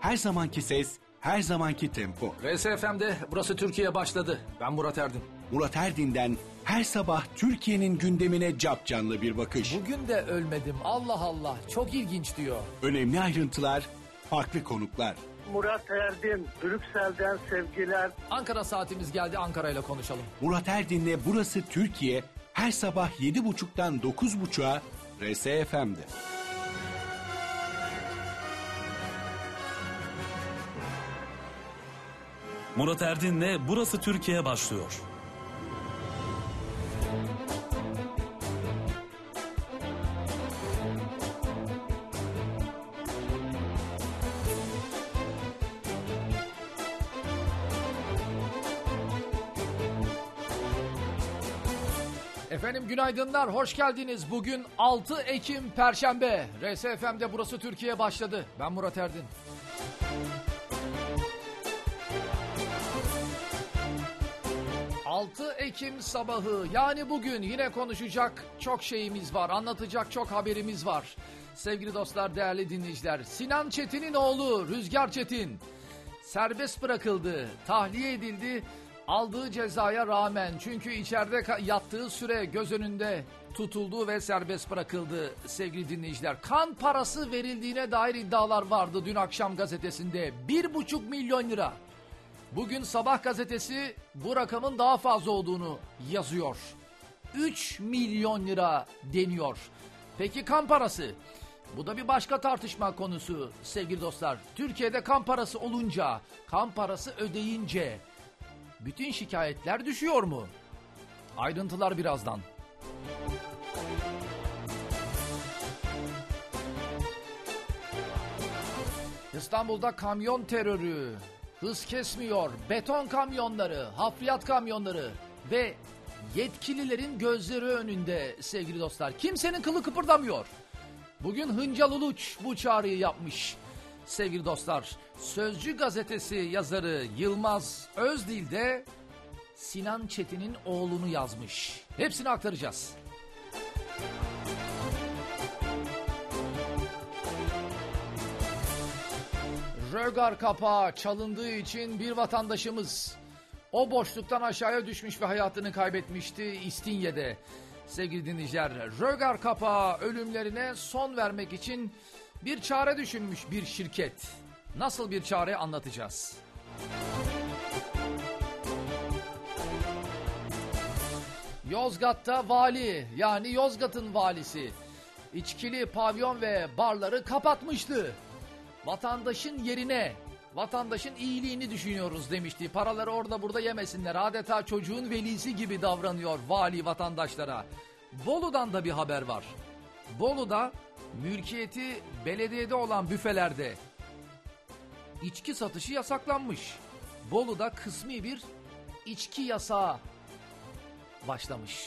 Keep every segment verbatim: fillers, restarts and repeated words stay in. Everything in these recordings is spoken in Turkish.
Her zamanki ses, her zamanki tempo. R S F M'de Burası Türkiye başladı. Ben Murat Erdin. Murat Erdin'den her sabah Türkiye'nin gündemine capcanlı bir bakış. Bugün de ölmedim. Allah Allah. Çok ilginç diyor. Önemli ayrıntılar, farklı konuklar. Murat Erdin, Brüksel'den sevgiler. Ankara saatimiz geldi. Ankara ile konuşalım. Murat Erdin'le Burası Türkiye her sabah yedi buçuktan dokuz buçuğa R S F M'de. Murat Erdin'le Burası Türkiye başlıyor. Efendim günaydınlar, hoş geldiniz. Bugün altı Ekim Perşembe. R S F M'de Burası Türkiye başladı. Ben Murat Erdin. altı Ekim sabahı, yani bugün yine konuşacak çok şeyimiz var, anlatacak çok haberimiz var. Sevgili dostlar, değerli dinleyiciler, Sinan Çetin'in oğlu Rüzgar Çetin serbest bırakıldı, tahliye edildi aldığı cezaya rağmen. Çünkü içeride yattığı süre göz önünde tutuldu ve serbest bırakıldı sevgili dinleyiciler. Kan parası verildiğine dair iddialar vardı dün akşam gazetesinde. Bir buçuk milyon lira. Bugün Sabah gazetesi bu rakamın daha fazla olduğunu yazıyor. üç milyon lira deniyor. Peki kan parası? Bu da bir başka tartışma konusu sevgili dostlar. Türkiye'de kan parası olunca, kan parası ödeyince bütün şikayetler düşüyor mu? Ayrıntılar birazdan. İstanbul'da kamyon terörü hız kesmiyor. Beton kamyonları, hafriyat kamyonları ve yetkililerin gözleri önünde sevgili dostlar. Kimsenin kılı kıpırdamıyor. Bugün Hıncal Uluç bu çağrıyı yapmış sevgili dostlar. Sözcü gazetesi yazarı Yılmaz Özdil de Sinan Çetin'in oğlunu yazmış. Hepsini aktaracağız. Rögar kapağı çalındığı için bir vatandaşımız o boşluktan aşağıya düşmüş ve hayatını kaybetmişti İstinye'de. Sevgili dinleyiciler, Rögar kapağı ölümlerine son vermek için bir çare düşünmüş bir şirket. Nasıl bir çare anlatacağız. Yozgat'ta vali, yani Yozgat'ın valisi içkili pavyon ve barları kapatmıştı. Vatandaşın yerine, vatandaşın iyiliğini düşünüyoruz demişti. Paraları orada burada yemesinler. Adeta çocuğun velisi gibi davranıyor vali vatandaşlara. Bolu'dan da bir haber var. Bolu'da mülkiyeti belediyede olan büfelerde içki satışı yasaklanmış. Bolu'da kısmi bir içki yasağı başlamış.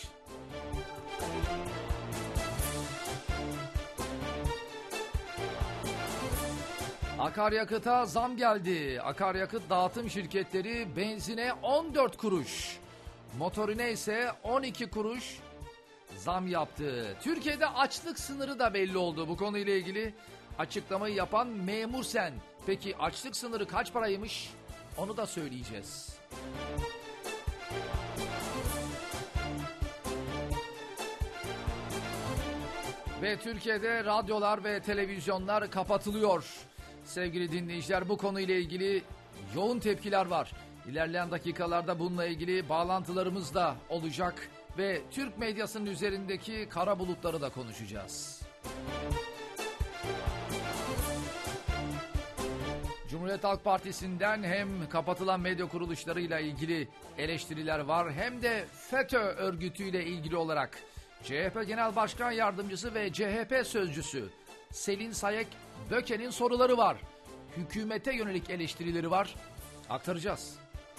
Akaryakıta zam geldi. Akaryakıt dağıtım şirketleri benzine on dört kuruş, motorine ise on iki kuruş zam yaptı. Türkiye'de açlık sınırı da belli oldu. Bu konuyla ilgili açıklamayı yapan Memur Sen. Peki açlık sınırı kaç paraymış? Onu da söyleyeceğiz. Ve Türkiye'de radyolar ve televizyonlar kapatılıyor. Sevgili dinleyiciler, bu konuyla ilgili yoğun tepkiler var. İlerleyen dakikalarda bununla ilgili bağlantılarımız da olacak ve Türk medyasının üzerindeki kara bulutları da konuşacağız. Cumhuriyet Halk Partisi'nden hem kapatılan medya kuruluşlarıyla ilgili eleştiriler var, hem de FETÖ örgütüyle ilgili olarak C H P Genel Başkan Yardımcısı ve C H P Sözcüsü Selin Sayek Böke'nin soruları var. Hükümete yönelik eleştirileri var. Aktaracağız.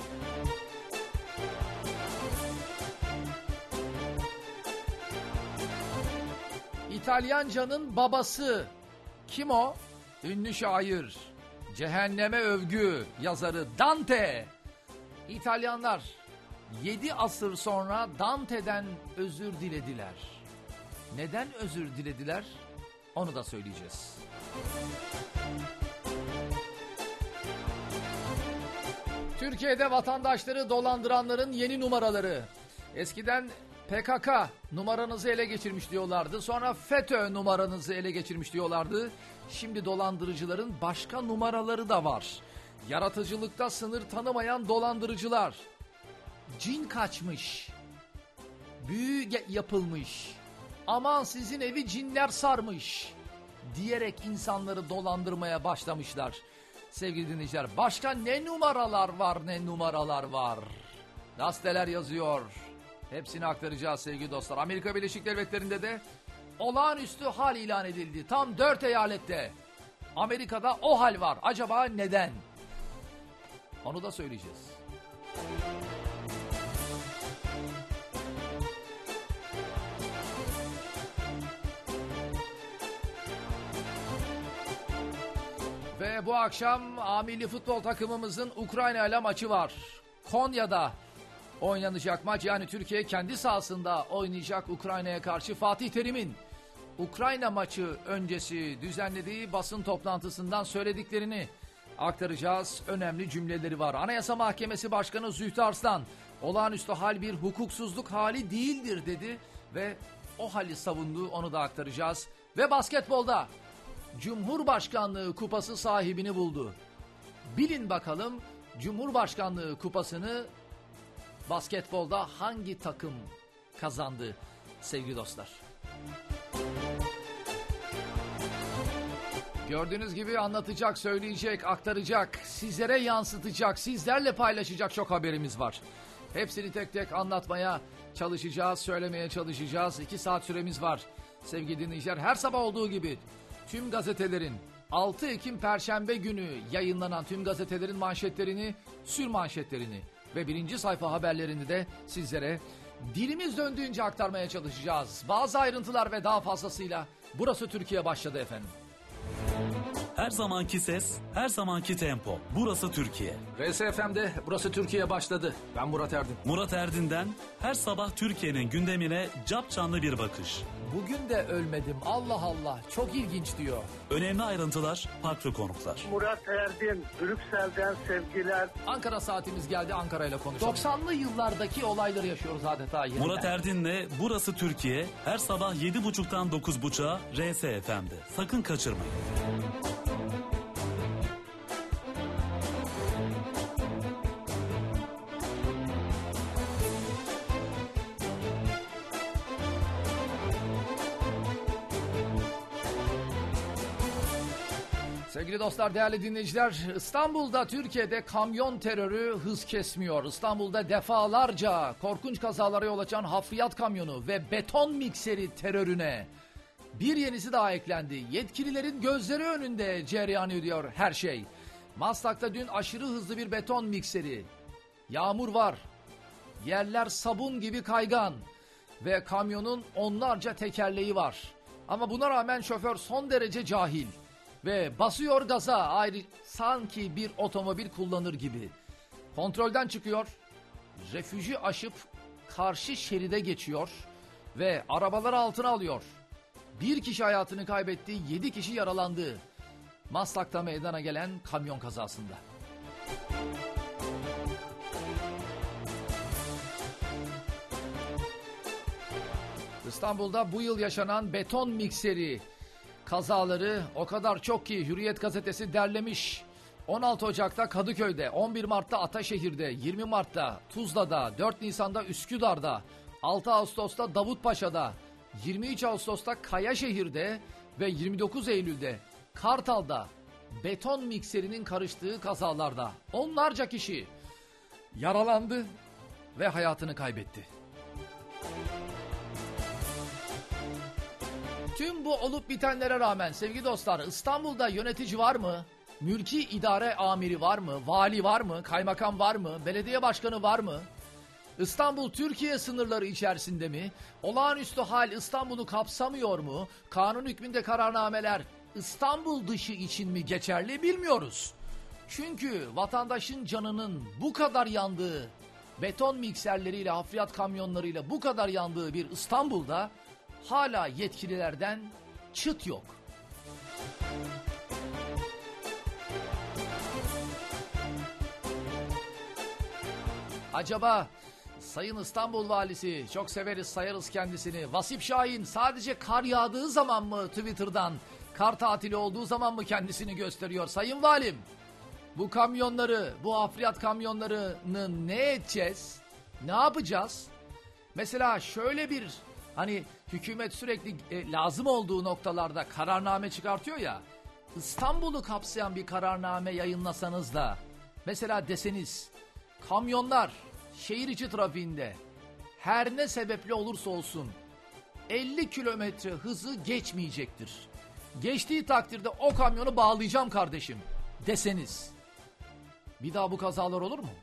İtalyancanın babası. Kim o? Ünlü şair, Cehenneme Övgü yazarı Dante. İtalyanlar yedi asır sonra Dante'den özür dilediler. Neden özür dilediler? Onu da söyleyeceğiz. Türkiye'de vatandaşları dolandıranların yeni numaraları. Eskiden P K K numaranızı ele geçirmiş diyorlardı. Sonra FETÖ numaranızı ele geçirmiş diyorlardı. Şimdi dolandırıcıların başka numaraları da var. Yaratıcılıkta sınır tanımayan dolandırıcılar. Cin kaçmış. Büyü yapılmış. Aman sizin evi cinler sarmış diyerek insanları dolandırmaya başlamışlar. Sevgili dinleyiciler, başka ne numaralar var, ne numaralar var. Gazeteler yazıyor. Hepsini aktaracağız sevgili dostlar. Amerika Birleşik Devletleri'nde de olağanüstü hal ilan edildi. Tam dört eyalette. Amerika'da o hal var. Acaba neden? Onu da söyleyeceğiz. Ve bu akşam A milli futbol takımımızın Ukrayna ile maçı var. Konya'da oynanacak maç, yani Türkiye kendi sahasında oynayacak Ukrayna'ya karşı. Fatih Terim'in Ukrayna maçı öncesi düzenlediği basın toplantısından söylediklerini aktaracağız. Önemli cümleleri var. Anayasa Mahkemesi Başkanı Zühtü Arslan, olağanüstü hal bir hukuksuzluk hali değildir dedi ve o hali savundu, onu da aktaracağız. Ve basketbolda Cumhurbaşkanlığı kupası sahibini buldu. Bilin bakalım Cumhurbaşkanlığı kupasını basketbolda hangi takım kazandı sevgili dostlar? Gördüğünüz gibi anlatacak, söyleyecek, aktaracak, sizlere yansıtacak, sizlerle paylaşacak çok haberimiz var. Hepsini tek tek anlatmaya çalışacağız, söylemeye çalışacağız. İki saat süremiz var sevgili dinleyiciler. Her sabah olduğu gibi tüm gazetelerin altı Ekim Perşembe günü yayınlanan tüm gazetelerin manşetlerini, sür manşetlerini ve birinci sayfa haberlerini de sizlere dilimiz döndüğünce aktarmaya çalışacağız. Bazı ayrıntılar ve daha fazlasıyla Burası Türkiye başladı efendim. Her zamanki ses, her zamanki tempo. Burası Türkiye. R S F M'de Burası Türkiye başladı. Ben Murat Erdin. Murat Erdin'den her sabah Türkiye'nin gündemine capcanlı bir bakış. Bugün de ölmedim. Allah Allah. Çok ilginç diyor. Önemli ayrıntılar, farklı konuklar. Murat Erdin, Brüksel'den sevgiler. Ankara saatimiz geldi, Ankara ile konuşalım. doksanlı yıllardaki olayları yaşıyoruz adeta yeniden. Murat Erdin'le Burası Türkiye her sabah yedi buçuktan dokuz buçuğa R S F M'de. Sakın kaçırmayın. Sevgili dostlar, değerli dinleyiciler, İstanbul'da, Türkiye'de kamyon terörü hız kesmiyor. İstanbul'da defalarca korkunç kazalara yol açan hafriyat kamyonu ve beton mikseri terörüne bir yenisi daha eklendi. Yetkililerin gözleri önünde cereyan ediyor her şey. Maslak'ta dün aşırı hızlı bir beton mikseri. Yağmur var. Yerler sabun gibi kaygan. Ve kamyonun onlarca tekerleği var. Ama buna rağmen şoför son derece cahil. Ve basıyor gaza, ayrı sanki bir otomobil kullanır gibi. Kontrolden çıkıyor, refüji aşıp karşı şeride geçiyor ve arabaları altına alıyor. Bir kişi hayatını kaybetti, yedi kişi yaralandı. Maslak'ta meydana gelen kamyon kazasında. İstanbul'da bu yıl yaşanan beton mikseri kazaları o kadar çok ki Hürriyet gazetesi derlemiş. on altı Ocak'ta Kadıköy'de, on bir Mart'ta Ataşehir'de, yirmi Mart'ta Tuzla'da, dört Nisan'da Üsküdar'da, altı Ağustos'ta Davutpaşa'da, yirmi üç Ağustos'ta Kayaşehir'de ve yirmi dokuz Eylül'de Kartal'da beton mikserinin karıştığı kazalarda onlarca kişi yaralandı ve hayatını kaybetti. Tüm bu olup bitenlere rağmen sevgili dostlar, İstanbul'da yönetici var mı? Mülki idare amiri var mı? Vali var mı? Kaymakam var mı? Belediye başkanı var mı? İstanbul Türkiye sınırları içerisinde mi? Olağanüstü hal İstanbul'u kapsamıyor mu? Kanun hükmünde kararnameler İstanbul dışı için mi geçerli bilmiyoruz. Çünkü vatandaşın canının bu kadar yandığı, beton mikserleriyle, hafriyat kamyonlarıyla bu kadar yandığı bir İstanbul'da hala yetkililerden çıt yok. Acaba Sayın İstanbul Valisi, çok severiz sayarız kendisini, Vasip Şahin sadece kar yağdığı zaman mı Twitter'dan, kar tatili olduğu zaman mı kendisini gösteriyor? Sayın Valim, bu kamyonları, bu afriyat kamyonlarını ne edeceğiz? Ne yapacağız? Mesela şöyle bir, hani hükümet sürekli e, lazım olduğu noktalarda kararname çıkartıyor ya, İstanbul'u kapsayan bir kararname yayınlasanız da, mesela deseniz, kamyonlar şehir içi trafiğinde her ne sebeple olursa olsun elli kilometre hızı geçmeyecektir. Geçtiği takdirde o kamyonu bağlayacağım kardeşim deseniz, bir daha bu kazalar olur mu?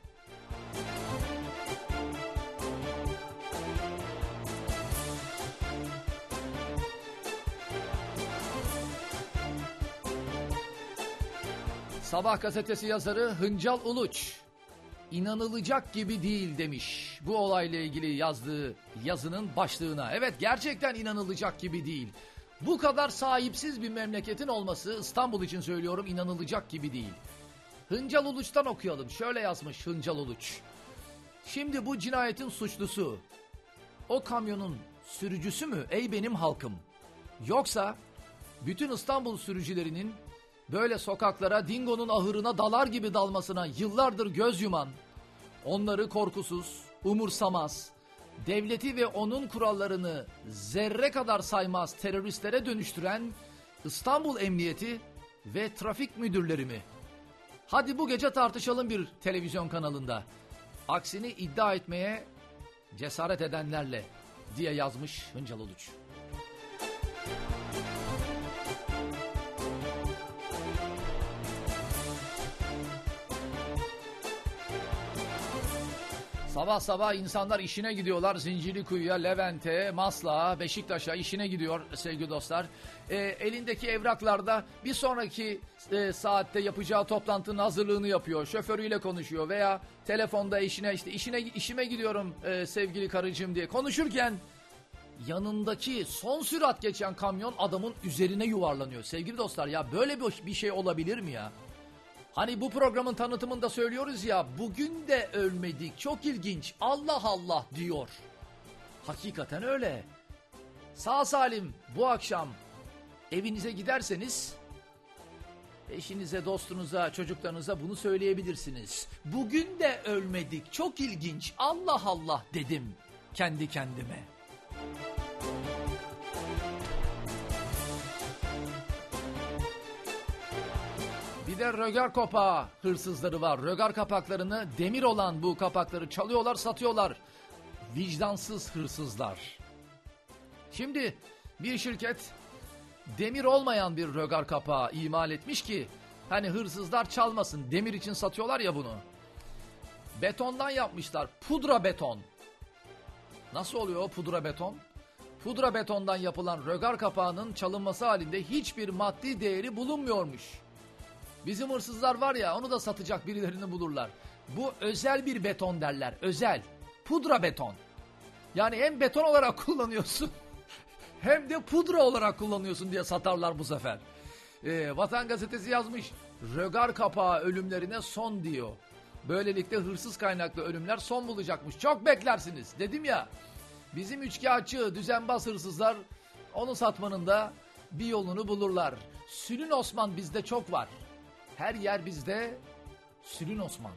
Sabah gazetesi yazarı Hıncal Uluç, İnanılacak gibi değil demiş bu olayla ilgili yazdığı yazının başlığına. Evet, gerçekten inanılacak gibi değil. Bu kadar sahipsiz bir memleketin olması, İstanbul için söylüyorum, inanılacak gibi değil. Hıncal Uluç'tan okuyalım. Şöyle yazmış Hıncal Uluç. Şimdi bu cinayetin suçlusu o kamyonun sürücüsü mü ey benim halkım? Yoksa bütün İstanbul sürücülerinin böyle sokaklara dingonun ahırına dalar gibi dalmasına yıllardır göz yuman, onları korkusuz, umursamaz, devleti ve onun kurallarını zerre kadar saymaz teröristlere dönüştüren İstanbul Emniyeti ve trafik müdürleri mi? Hadi bu gece tartışalım bir televizyon kanalında. Aksini iddia etmeye cesaret edenlerle diye yazmış Hıncal Uluç. Sabah sabah insanlar işine gidiyorlar. Zincirlikuyu'ya, Levent'e, Maslak'a, Beşiktaş'a işine gidiyor sevgili dostlar. E, elindeki evraklarda bir sonraki e, saatte yapacağı toplantının hazırlığını yapıyor. Şoförüyle konuşuyor veya telefonda eşine işte işine işime gidiyorum e, sevgili karıcığım diye konuşurken yanındaki son sürat geçen kamyon adamın üzerine yuvarlanıyor. Sevgili dostlar, ya böyle bir şey olabilir mi ya? Hani bu programın tanıtımında söylüyoruz ya, bugün de ölmedik, çok ilginç, Allah Allah diyor. Hakikaten öyle. Sağ salim bu akşam evinize giderseniz eşinize, dostunuza, çocuklarınıza bunu söyleyebilirsiniz. Bugün de ölmedik, çok ilginç, Allah Allah dedim kendi kendime. Bir de rögar kapağı hırsızları var. Rögar kapaklarını, demir olan bu kapakları çalıyorlar, satıyorlar. Vicdansız hırsızlar. Şimdi bir şirket demir olmayan bir rögar kapağı imal etmiş ki hani hırsızlar çalmasın. Demir için satıyorlar ya bunu. Betondan yapmışlar. Pudra beton. Nasıl oluyor o pudra beton? Pudra betondan yapılan rögar kapağının çalınması halinde hiçbir maddi değeri bulunmuyormuş. Bizim hırsızlar var ya, onu da satacak birilerini bulurlar. Bu özel bir beton derler. Özel. Pudra beton. Yani hem beton olarak kullanıyorsun hem de pudra olarak kullanıyorsun diye satarlar bu sefer. Ee, Vatan Gazetesi yazmış. Rögar kapağı ölümlerine son diyor. Böylelikle hırsız kaynaklı ölümler son bulacakmış. Çok beklersiniz. Dedim ya, bizim üçkağıtçı, düzenbaz hırsızlar onu satmanın da bir yolunu bulurlar. Sülün Osman bizde çok var. Her yer bizde Sülün Osman.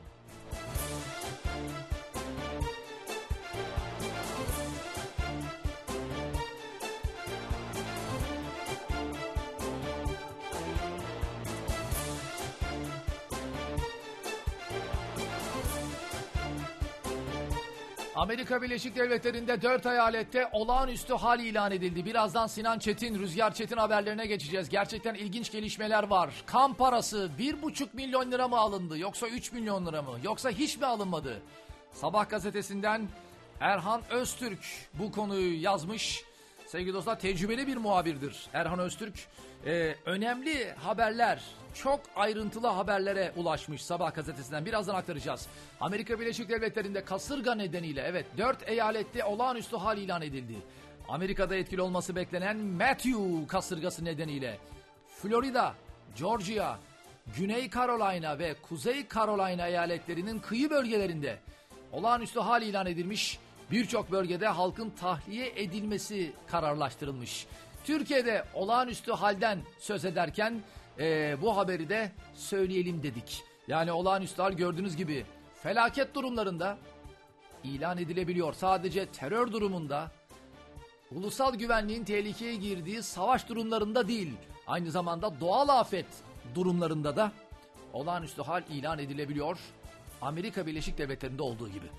Amerika Birleşik Devletleri'nde dört eyalette olağanüstü hal ilan edildi. Birazdan Sinan Çetin, Rüzgar Çetin haberlerine geçeceğiz. Gerçekten ilginç gelişmeler var. Kamp parası bir buçuk milyon lira mı alındı? Yoksa üç milyon lira mı? Yoksa hiç mi alınmadı? Sabah gazetesinden Erhan Öztürk bu konuyu yazmış. Sevgili dostlar, tecrübeli bir muhabirdir Erhan Öztürk. Ee, önemli haberler, çok ayrıntılı haberlere ulaşmış Sabah gazetesinden. Birazdan aktaracağız. Amerika Birleşik Devletleri'nde kasırga nedeniyle evet dört eyalette olağanüstü hal ilan edildi. Amerika'da etkili olması beklenen Matthew kasırgası nedeniyle Florida, Georgia, Güney Carolina ve Kuzey Carolina eyaletlerinin kıyı bölgelerinde Olağanüstü hal ilan edilmiş. Birçok bölgede halkın tahliye edilmesi kararlaştırılmış. Türkiye'de olağanüstü halden söz ederken e, bu haberi de söyleyelim dedik. Yani olağanüstü hal gördüğünüz gibi felaket durumlarında ilan edilebiliyor. Sadece terör durumunda, ulusal güvenliğin tehlikeye girdiği savaş durumlarında değil, aynı zamanda doğal afet durumlarında da olağanüstü hal ilan edilebiliyor. Amerika Birleşik Devletleri'nde olduğu gibi.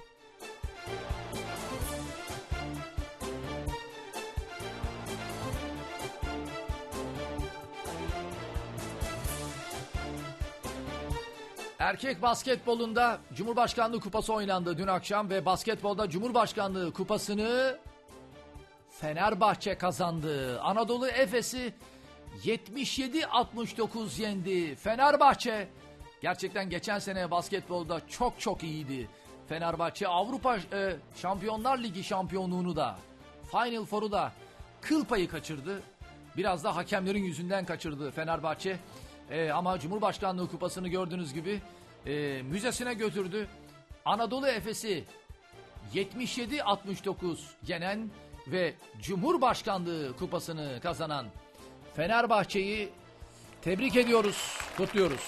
Erkek basketbolunda Cumhurbaşkanlığı Kupası oynandı dün akşam ve basketbolda Cumhurbaşkanlığı Kupası'nı Fenerbahçe kazandı. Anadolu Efes'i yetmiş yedi altmış dokuz yendi. Fenerbahçe gerçekten geçen sene basketbolda çok çok iyiydi. Fenerbahçe Avrupa e, Şampiyonlar Ligi şampiyonluğunu da, Final Four'u da kıl payı kaçırdı. Biraz da hakemlerin yüzünden kaçırdı Fenerbahçe. E, ama Cumhurbaşkanlığı Kupası'nı gördüğünüz gibi e, müzesine götürdü. Anadolu Efes'i yetmiş yedi altmış dokuz yenen ve Cumhurbaşkanlığı Kupası'nı kazanan Fenerbahçe'yi tebrik ediyoruz, kutluyoruz.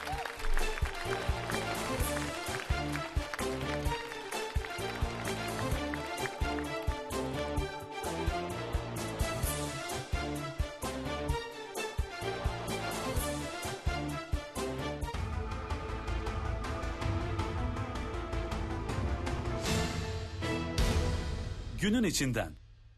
Günün içinden.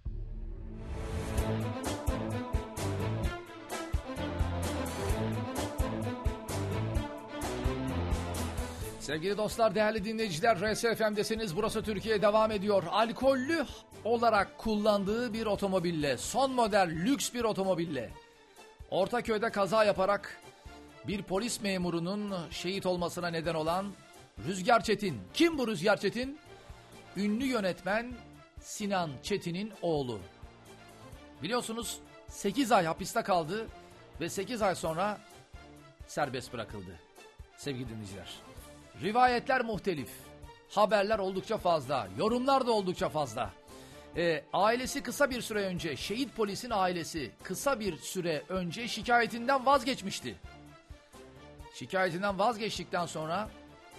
Sevgili dostlar, değerli dinleyiciler, R S F M'desiniz. Burası Türkiye devam ediyor. Alkollü olarak kullandığı bir otomobille, son model lüks bir otomobille Ortaköy'de kaza yaparak bir polis memurunun şehit olmasına neden olan Rüzgar Çetin. Kim bu Rüzgar Çetin? Ünlü yönetmen Sinan Çetin'in oğlu. Biliyorsunuz sekiz ay hapiste kaldı ve sekiz ay sonra serbest bırakıldı. Sevgili dinleyiciler, rivayetler muhtelif, haberler oldukça fazla, yorumlar da oldukça fazla. Ee, ailesi kısa bir süre önce, şehit polisin ailesi kısa bir süre önce şikayetinden vazgeçmişti. Şikayetinden vazgeçtikten sonra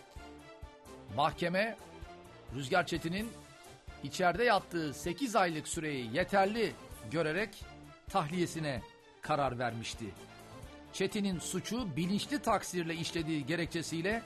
mahkeme Rüzgar Çetin'in içeride yattığı sekiz aylık süreyi yeterli görerek tahliyesine karar vermişti. Çetin'in suçu bilinçli taksirle işlediği gerekçesiyle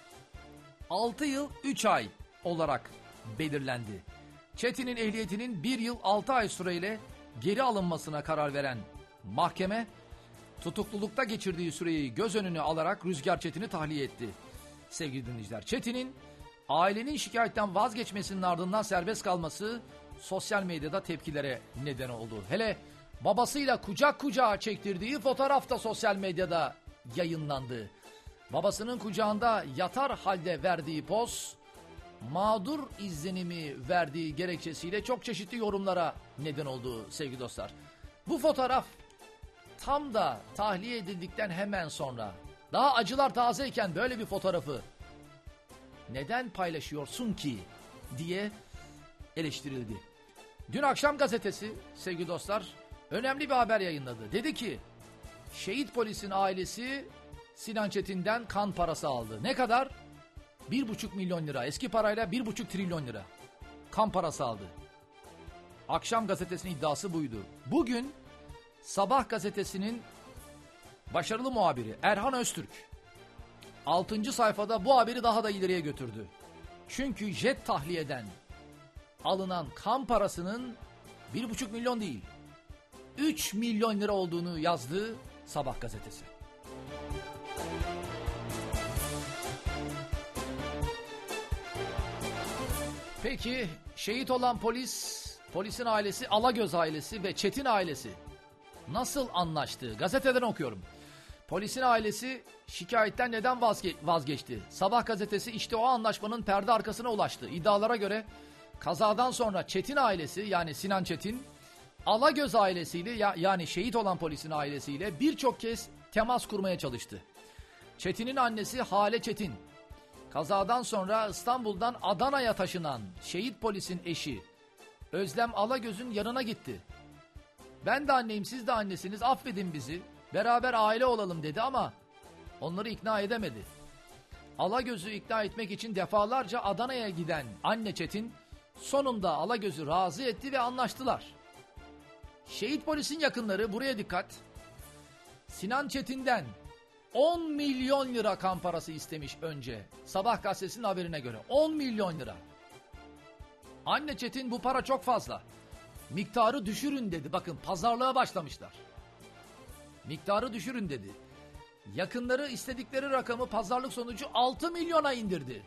altı yıl üç ay olarak belirlendi. Çetin'in ehliyetinin bir yıl altı ay süreyle geri alınmasına karar veren mahkeme, tutuklulukta geçirdiği süreyi göz önüne alarak Rüzgar Çetin'i tahliye etti. Sevgili dinleyiciler, Çetin'in ailenin şikayetten vazgeçmesinin ardından serbest kalması sosyal medyada tepkilere neden oldu. Hele babasıyla kucak kucağa çektirdiği fotoğraf da sosyal medyada yayınlandı. Babasının kucağında yatar halde verdiği poz, mağdur izlenimi verdiği gerekçesiyle çok çeşitli yorumlara neden oldu sevgili dostlar. Bu fotoğraf tam da tahliye edildikten hemen sonra, daha acılar tazeyken böyle bir fotoğrafı neden paylaşıyorsun ki diye eleştirildi. Dün akşam gazetesi sevgili dostlar önemli bir haber yayınladı. Dedi ki şehit polisin ailesi Sinan Çetin'den kan parası aldı. Ne kadar? Bir buçuk milyon lira. Eski parayla bir buçuk trilyon lira. Kan parası aldı. Akşam gazetesinin iddiası buydu. Bugün Sabah gazetesinin başarılı muhabiri Erhan Öztürk altıncı sayfada bu haberi daha da ileriye götürdü. Çünkü jet tahliyeden alınan kan parasının bir buçuk milyon değil, üç milyon lira olduğunu yazdı Sabah gazetesi. Peki şehit olan polis, polisin ailesi, Alagöz ailesi ve Çetin ailesi nasıl anlaştı? Gazeteden okuyorum. Polisin ailesi şikayetten neden vazge- vazgeçti? Sabah gazetesi işte o anlaşmanın perde arkasına ulaştı. İddialara göre kazadan sonra Çetin ailesi, yani Sinan Çetin, Alagöz ailesiyle ya- yani şehit olan polisin ailesiyle birçok kez temas kurmaya çalıştı. Çetin'in annesi Hale Çetin Kazadan sonra İstanbul'dan Adana'ya taşınan şehit polisin eşi Özlem Alagöz'ün yanına gitti. Ben de anneyim, siz de annesiniz, affedin bizi, beraber aile olalım dedi ama onları ikna edemedi. Alagöz'ü ikna etmek için defalarca Adana'ya giden anne Çetin sonunda Alagöz'ü razı etti ve anlaştılar. Şehit polisin yakınları, buraya dikkat, Sinan Çetin'den on milyon lira kan parası istemiş önce. Sabah gazetesinin haberine göre on milyon lira. Anne Çetin bu para çok fazla, miktarı düşürün dedi. Bakın, pazarlığa başlamışlar. Miktarı düşürün dedi. Yakınları istedikleri rakamı pazarlık sonucu altı milyona indirdi.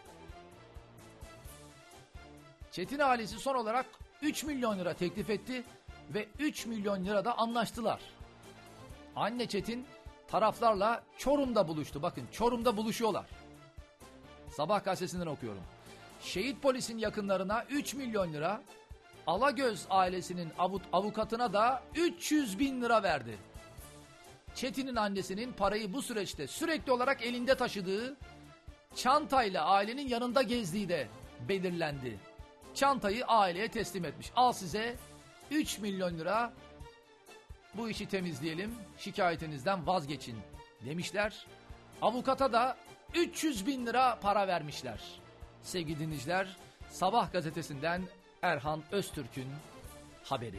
Çetin ailesi son olarak üç milyon lira teklif etti ve üç milyon lirada anlaştılar. Anne Çetin taraflarla Çorum'da buluştu. Bakın, Çorum'da buluşuyorlar. Sabah gazetesinden okuyorum. Şehit polisin yakınlarına üç milyon lira, Alagöz ailesinin avut, avukatına da üç yüz bin lira verdi. Çetin'in annesinin parayı bu süreçte sürekli olarak elinde taşıdığı, çantayla ailenin yanında gezdiği de belirlendi. Çantayı aileye teslim etmiş. Al size üç milyon lira, bu işi temizleyelim, şikayetinizden vazgeçin demişler. Avukata da üç yüz bin lira para vermişler. Sevgili dinleyiciler, Sabah gazetesinden Erhan Öztürk'ün haberi.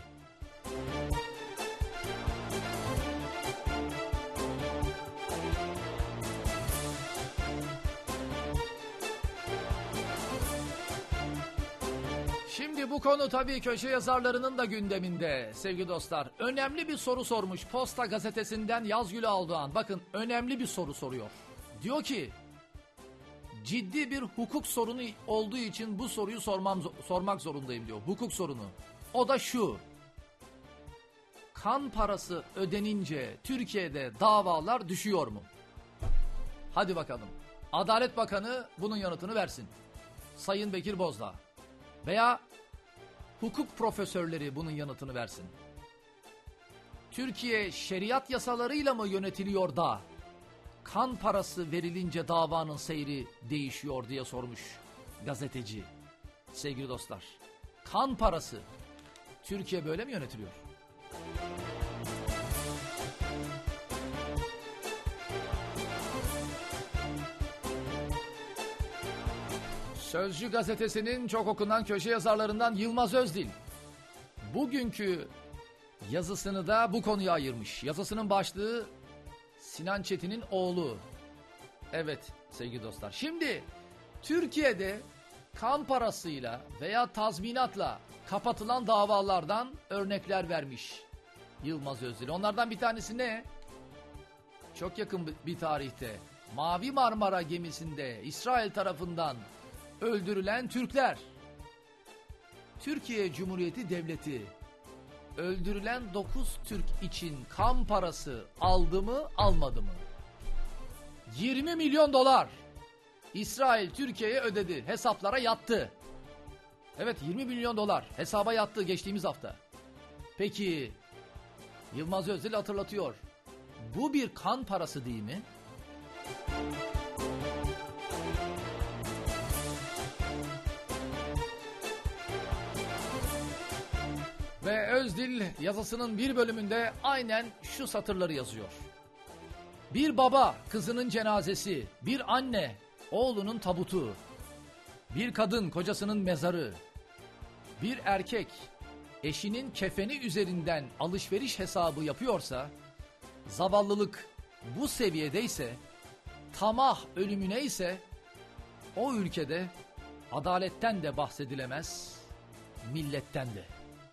Şimdi bu konu tabii köşe yazarlarının da gündeminde sevgili dostlar. Önemli bir soru sormuş Posta gazetesinden Yazgül Aldoğan. Bakın, önemli bir soru soruyor. Diyor ki, ciddi bir hukuk sorunu olduğu için bu soruyu sormam, sormak zorundayım diyor. Hukuk sorunu. O da şu: kan parası ödenince Türkiye'de davalar düşüyor mu? Hadi bakalım. Adalet Bakanı bunun yanıtını versin. Sayın Bekir Bozdağ. Veya hukuk profesörleri bunun yanıtını versin. Türkiye şeriat yasalarıyla mı yönetiliyor da kan parası verilince davanın seyri değişiyor diye sormuş gazeteci. Sevgili dostlar, kan parası, Türkiye böyle mi yönetiliyor? Sözcü gazetesinin çok okunan köşe yazarlarından Yılmaz Özdil bugünkü yazısını da bu konuya ayırmış. Yazısının başlığı Sinan Çetin'in oğlu. Evet sevgili dostlar, şimdi Türkiye'de kan parasıyla veya tazminatla kapatılan davalardan örnekler vermiş Yılmaz Özdil. Onlardan bir tanesi ne? Çok yakın bir tarihte Mavi Marmara gemisinde İsrail tarafından öldürülen Türkler. Türkiye Cumhuriyeti Devleti öldürülen dokuz Türk için kan parası aldı mı, almadı mı? yirmi milyon dolar İsrail Türkiye'ye ödedi. Hesaplara yattı. Evet, yirmi milyon dolar hesaba yattı geçtiğimiz hafta. Peki Yılmaz Özdil hatırlatıyor. Bu bir kan parası değil mi? Ve Özdil yazısının bir bölümünde aynen şu satırları yazıyor. Bir baba kızının cenazesi, bir anne oğlunun tabutu, bir kadın kocasının mezarı, bir erkek eşinin kefeni üzerinden alışveriş hesabı yapıyorsa, zavallılık bu seviyedeyse, tamah ölümüne ise o ülkede adaletten de bahsedilemez, milletten de.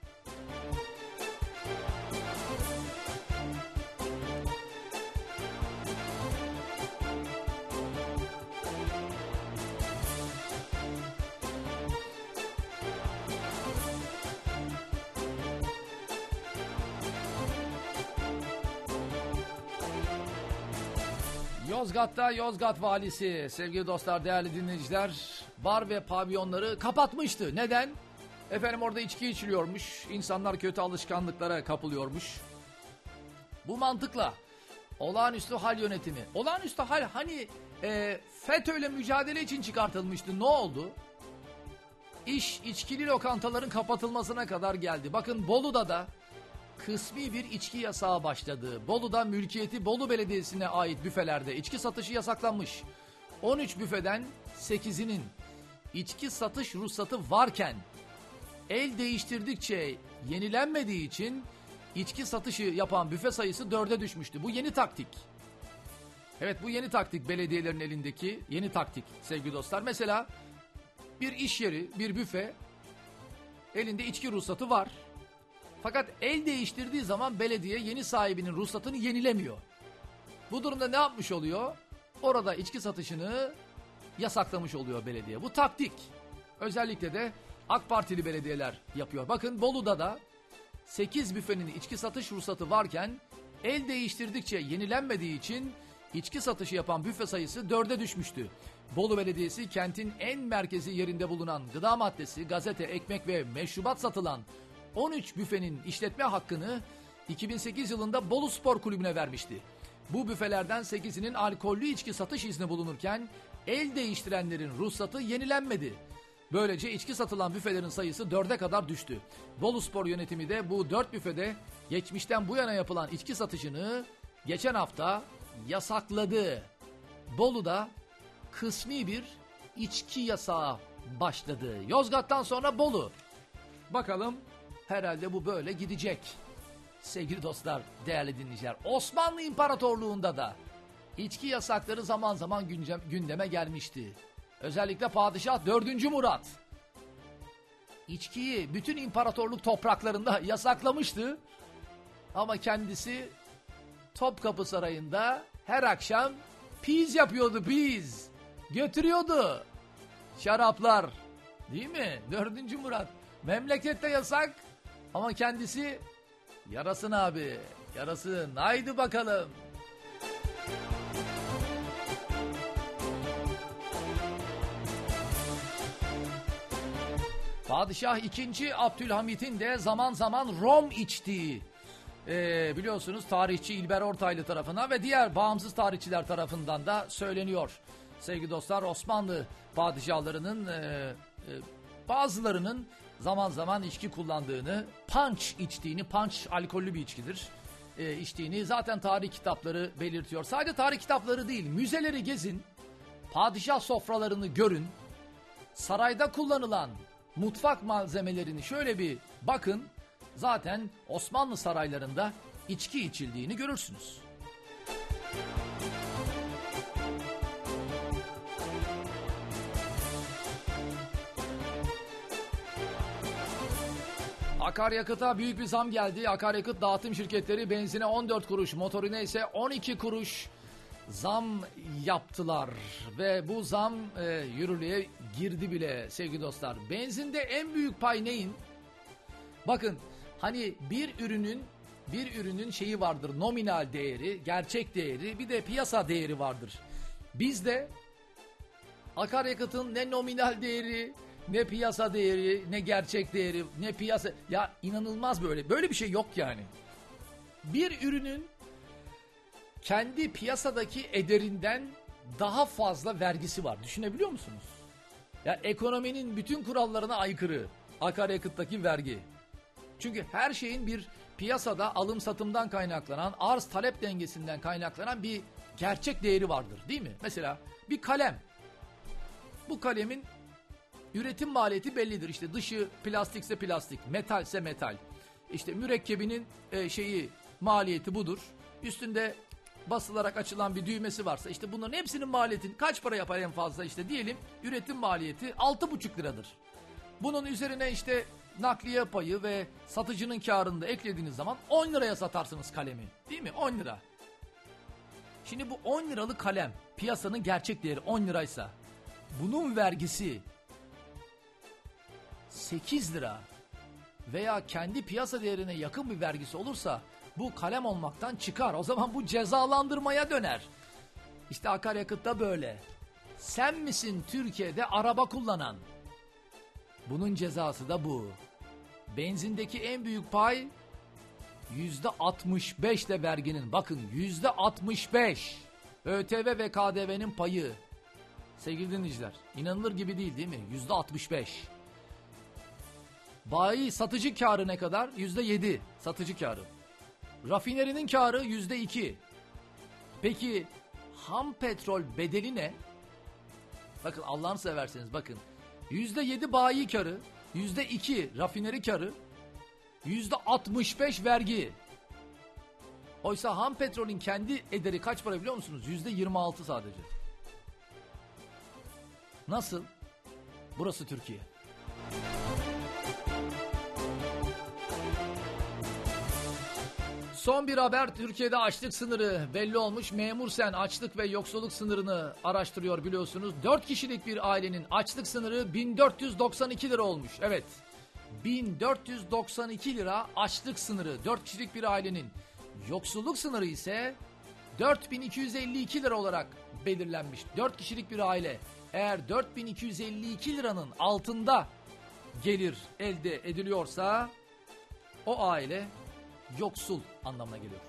Yozgat'ta Yozgat valisi sevgili dostlar, değerli dinleyiciler, bar ve pavyonları kapatmıştı. Neden? Efendim orada içki içiliyormuş, insanlar kötü alışkanlıklara kapılıyormuş. Bu mantıkla Olağanüstü hal yönetimi. Olağanüstü hal hani e, FETÖ'yle mücadele için çıkartılmıştı. Ne oldu? İş içkili lokantaların kapatılmasına kadar geldi. Bakın Bolu'da da kısmi bir içki yasağı başladı. Bolu'da mülkiyeti Bolu Belediyesi'ne ait büfelerde içki satışı yasaklanmış. on üç büfeden sekizinin içki satış ruhsatı varken el değiştirdikçe yenilenmediği için içki satışı yapan büfe sayısı dörde düşmüştü. Bu yeni taktik. Evet, bu yeni taktik, belediyelerin elindeki yeni taktik sevgili dostlar. Mesela bir iş yeri, bir büfe, elinde içki ruhsatı var. Fakat el değiştirdiği zaman belediye yeni sahibinin ruhsatını yenilemiyor. Bu durumda ne yapmış oluyor? Orada içki satışını yasaklamış oluyor belediye. Bu taktik. Özellikle de AK Partili belediyeler yapıyor. Bakın Bolu'da da sekiz büfenin içki satış ruhsatı varken el değiştirdikçe yenilenmediği için içki satışı yapan büfe sayısı dörde düşmüştü. Bolu Belediyesi kentin en merkezi yerinde bulunan gıda maddesi, gazete, ekmek ve meşrubat satılan on üç büfenin işletme hakkını iki bin sekiz yılında Bolu Spor Kulübü'ne vermişti. Bu büfelerden sekizinin alkollü içki satış izni bulunurken el değiştirenlerin ruhsatı yenilenmedi. Böylece içki satılan büfelerin sayısı dörde kadar düştü. Bolu Spor yönetimi de bu dört büfede geçmişten bu yana yapılan içki satışını geçen hafta yasakladı. Bolu'da kısmi bir içki yasağı başladı. Yozgat'tan sonra Bolu. Bakalım herhalde bu böyle gidecek. Sevgili dostlar, değerli dinleyiciler, Osmanlı İmparatorluğu'nda da içki yasakları zaman zaman gündem, gündeme gelmişti. Özellikle Padişah dördüncü Murat içkiyi bütün imparatorluk topraklarında yasaklamıştı. Ama kendisi Topkapı Sarayı'nda her akşam piz yapıyordu, piz. Götürüyordu. Şaraplar. Değil mi? Dördüncü Murat. Memlekette yasak ama kendisi yarasın abi. Yarasın. Haydi bakalım. Padişah ikinci. Abdülhamit'in de zaman zaman rom içtiği Ee, biliyorsunuz tarihçi İlber Ortaylı tarafından ve diğer bağımsız tarihçiler tarafından da söyleniyor. Sevgili dostlar, Osmanlı padişahlarının e, e, bazılarının zaman zaman içki kullandığını, punch içtiğini, punch alkollü bir içkidir, e, içtiğini zaten tarih kitapları belirtiyor. Sadece tarih kitapları değil, müzeleri gezin, padişah sofralarını görün, sarayda kullanılan mutfak malzemelerini şöyle bir bakın. Zaten Osmanlı saraylarında içki içildiğini görürsünüz. Akaryakıta büyük bir zam geldi. Akaryakıt dağıtım şirketleri benzine on dört kuruş, motorine ise on iki kuruş zam yaptılar. Ve bu zam e, yürürlüğe girdi bile sevgili dostlar. Benzinde en büyük pay neyin? Bakın, hani bir ürünün bir ürünün şeyi vardır, nominal değeri, gerçek değeri, bir de piyasa değeri vardır. Bizde akaryakıtın ne nominal değeri, ne piyasa değeri, ne gerçek değeri, ne piyasa, ya inanılmaz, böyle böyle bir şey yok yani. Bir ürünün kendi piyasadaki ederinden daha fazla vergisi var. Düşünebiliyor musunuz? Ya ekonominin bütün kurallarına aykırı akaryakıttaki vergi. Çünkü her şeyin bir piyasada alım satımdan kaynaklanan, arz talep dengesinden kaynaklanan bir gerçek değeri vardır, değil mi? Mesela bir kalem. Bu kalemin üretim maliyeti bellidir. İşte dışı plastikse plastik, metalse metal. İşte mürekkebinin e, şeyi maliyeti budur. Üstünde basılarak açılan bir düğmesi varsa işte bunların hepsinin maliyetini kaç para yapar en fazla, işte diyelim üretim maliyeti altı buçuk liradır. Bunun üzerine işte nakliye payı ve satıcının karını da eklediğiniz zaman on liraya satarsınız kalemi. Değil mi? on lira. Şimdi bu on liralık kalem piyasanın gerçek değeri on liraysa bunun vergisi sekiz lira veya kendi piyasa değerine yakın bir vergisi olursa bu kalem olmaktan çıkar. O zaman bu cezalandırmaya döner. İşte akaryakıtta böyle. Sen misin Türkiye'de araba kullanan? Bunun cezası da bu. Benzindeki en büyük pay yüzde altmış beş de verginin, bakın yüzde altmış beş ÖTV ve K D V'nin payı. Sevgili dinleyiciler, inanılır gibi değil değil mi? yüzde altmış beş. Bayi satıcı karı ne kadar? yüzde yedi satıcı karı. Rafinerinin karı yüzde iki. Peki ham petrol bedeli ne? Bakın Allah'ını severseniz bakın. yüzde yedi bayi karı, yüzde iki rafineri karı, yüzde altmış beş vergi. Oysa ham petrolün kendi ederi kaç para biliyor musunuz? yüzde yirmi altı sadece. Nasıl? Burası Türkiye. Son bir haber, Türkiye'de açlık sınırı belli olmuş. Memur Sen açlık ve yoksulluk sınırını araştırıyor biliyorsunuz. dört kişilik bir ailenin açlık sınırı bin dört yüz doksan iki lira olmuş. Evet, bin dört yüz doksan iki lira açlık sınırı dört kişilik bir ailenin. Yoksulluk sınırı ise dört bin iki yüz elli iki lira olarak belirlenmiş. dört kişilik bir aile eğer dört bin iki yüz elli iki liranın altında gelir elde ediliyorsa o aile yoksul anlamına geliyor.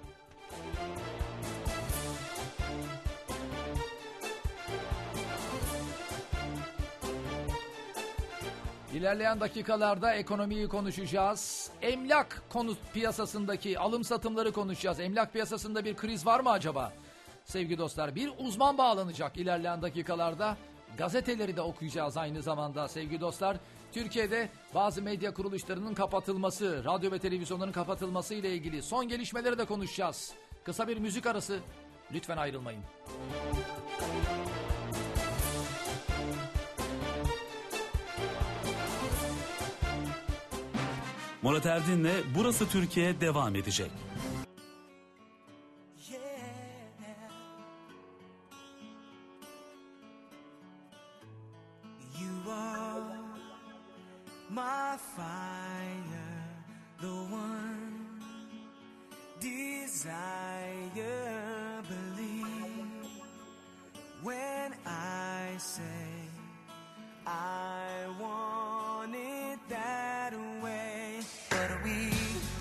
İlerleyen dakikalarda ekonomiyi konuşacağız. Emlak konu piyasasındaki alım satımları konuşacağız. Emlak piyasasında bir kriz var mı acaba? Sevgili dostlar, bir uzman bağlanacak ilerleyen dakikalarda. Gazeteleri de okuyacağız aynı zamanda sevgili dostlar. Türkiye'de bazı medya kuruluşlarının kapatılması, radyo ve televizyonların kapatılması ile ilgili son gelişmeleri de konuşacağız. Kısa bir müzik arası, lütfen ayrılmayın. Murat Erdin'le Burası Türkiye devam edecek. My fire, the one desire, believe when I say I want it that way. But we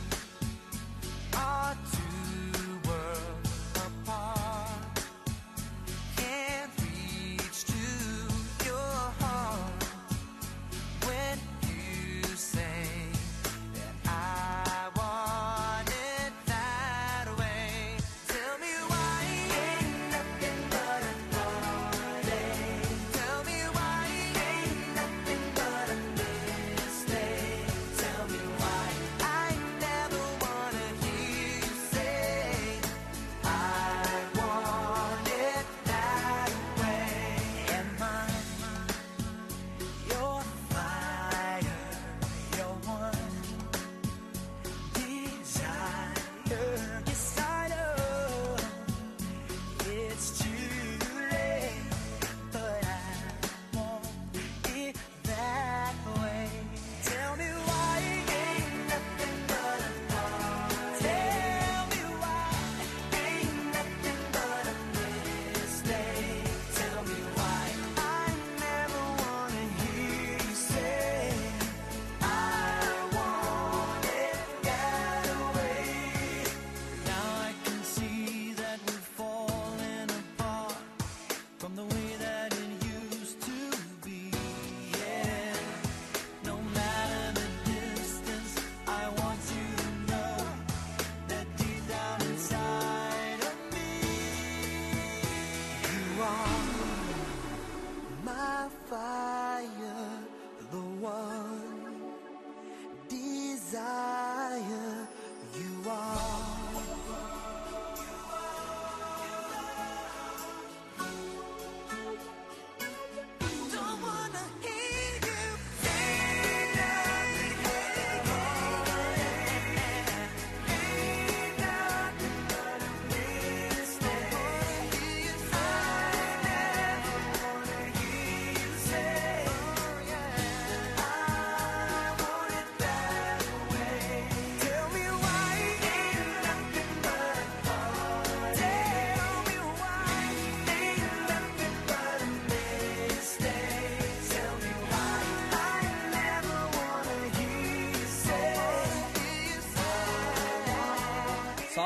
are two worlds apart, can't reach to your heart when say that I want it that way. Tell me why ain't nothing but a heartache. Tell me why ain't nothing but a mistake. Tell me why I never wanna hear you say I want it that way. Am I your fire? Your one desire. Yes, I know it's too late, but I want it that way. Tell me why ain't nothing but a thought. Tell me why ain't nothing but a mistake. Tell me why I never wanna hear you say I want it that way. Now I can see that we're falling apart from the way that it used to be. Yeah, no matter the distance, I want you to know that deep down inside of me, you are my fire, the one desire. You are.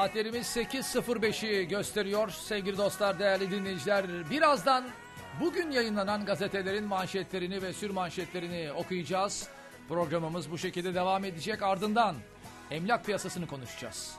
Saatlerimiz sekiz sıfır beşi gösteriyor sevgili dostlar, değerli dinleyiciler. Birazdan bugün yayınlanan gazetelerin manşetlerini ve sürmanşetlerini okuyacağız. Programımız bu şekilde devam edecek. Ardından emlak piyasasını konuşacağız.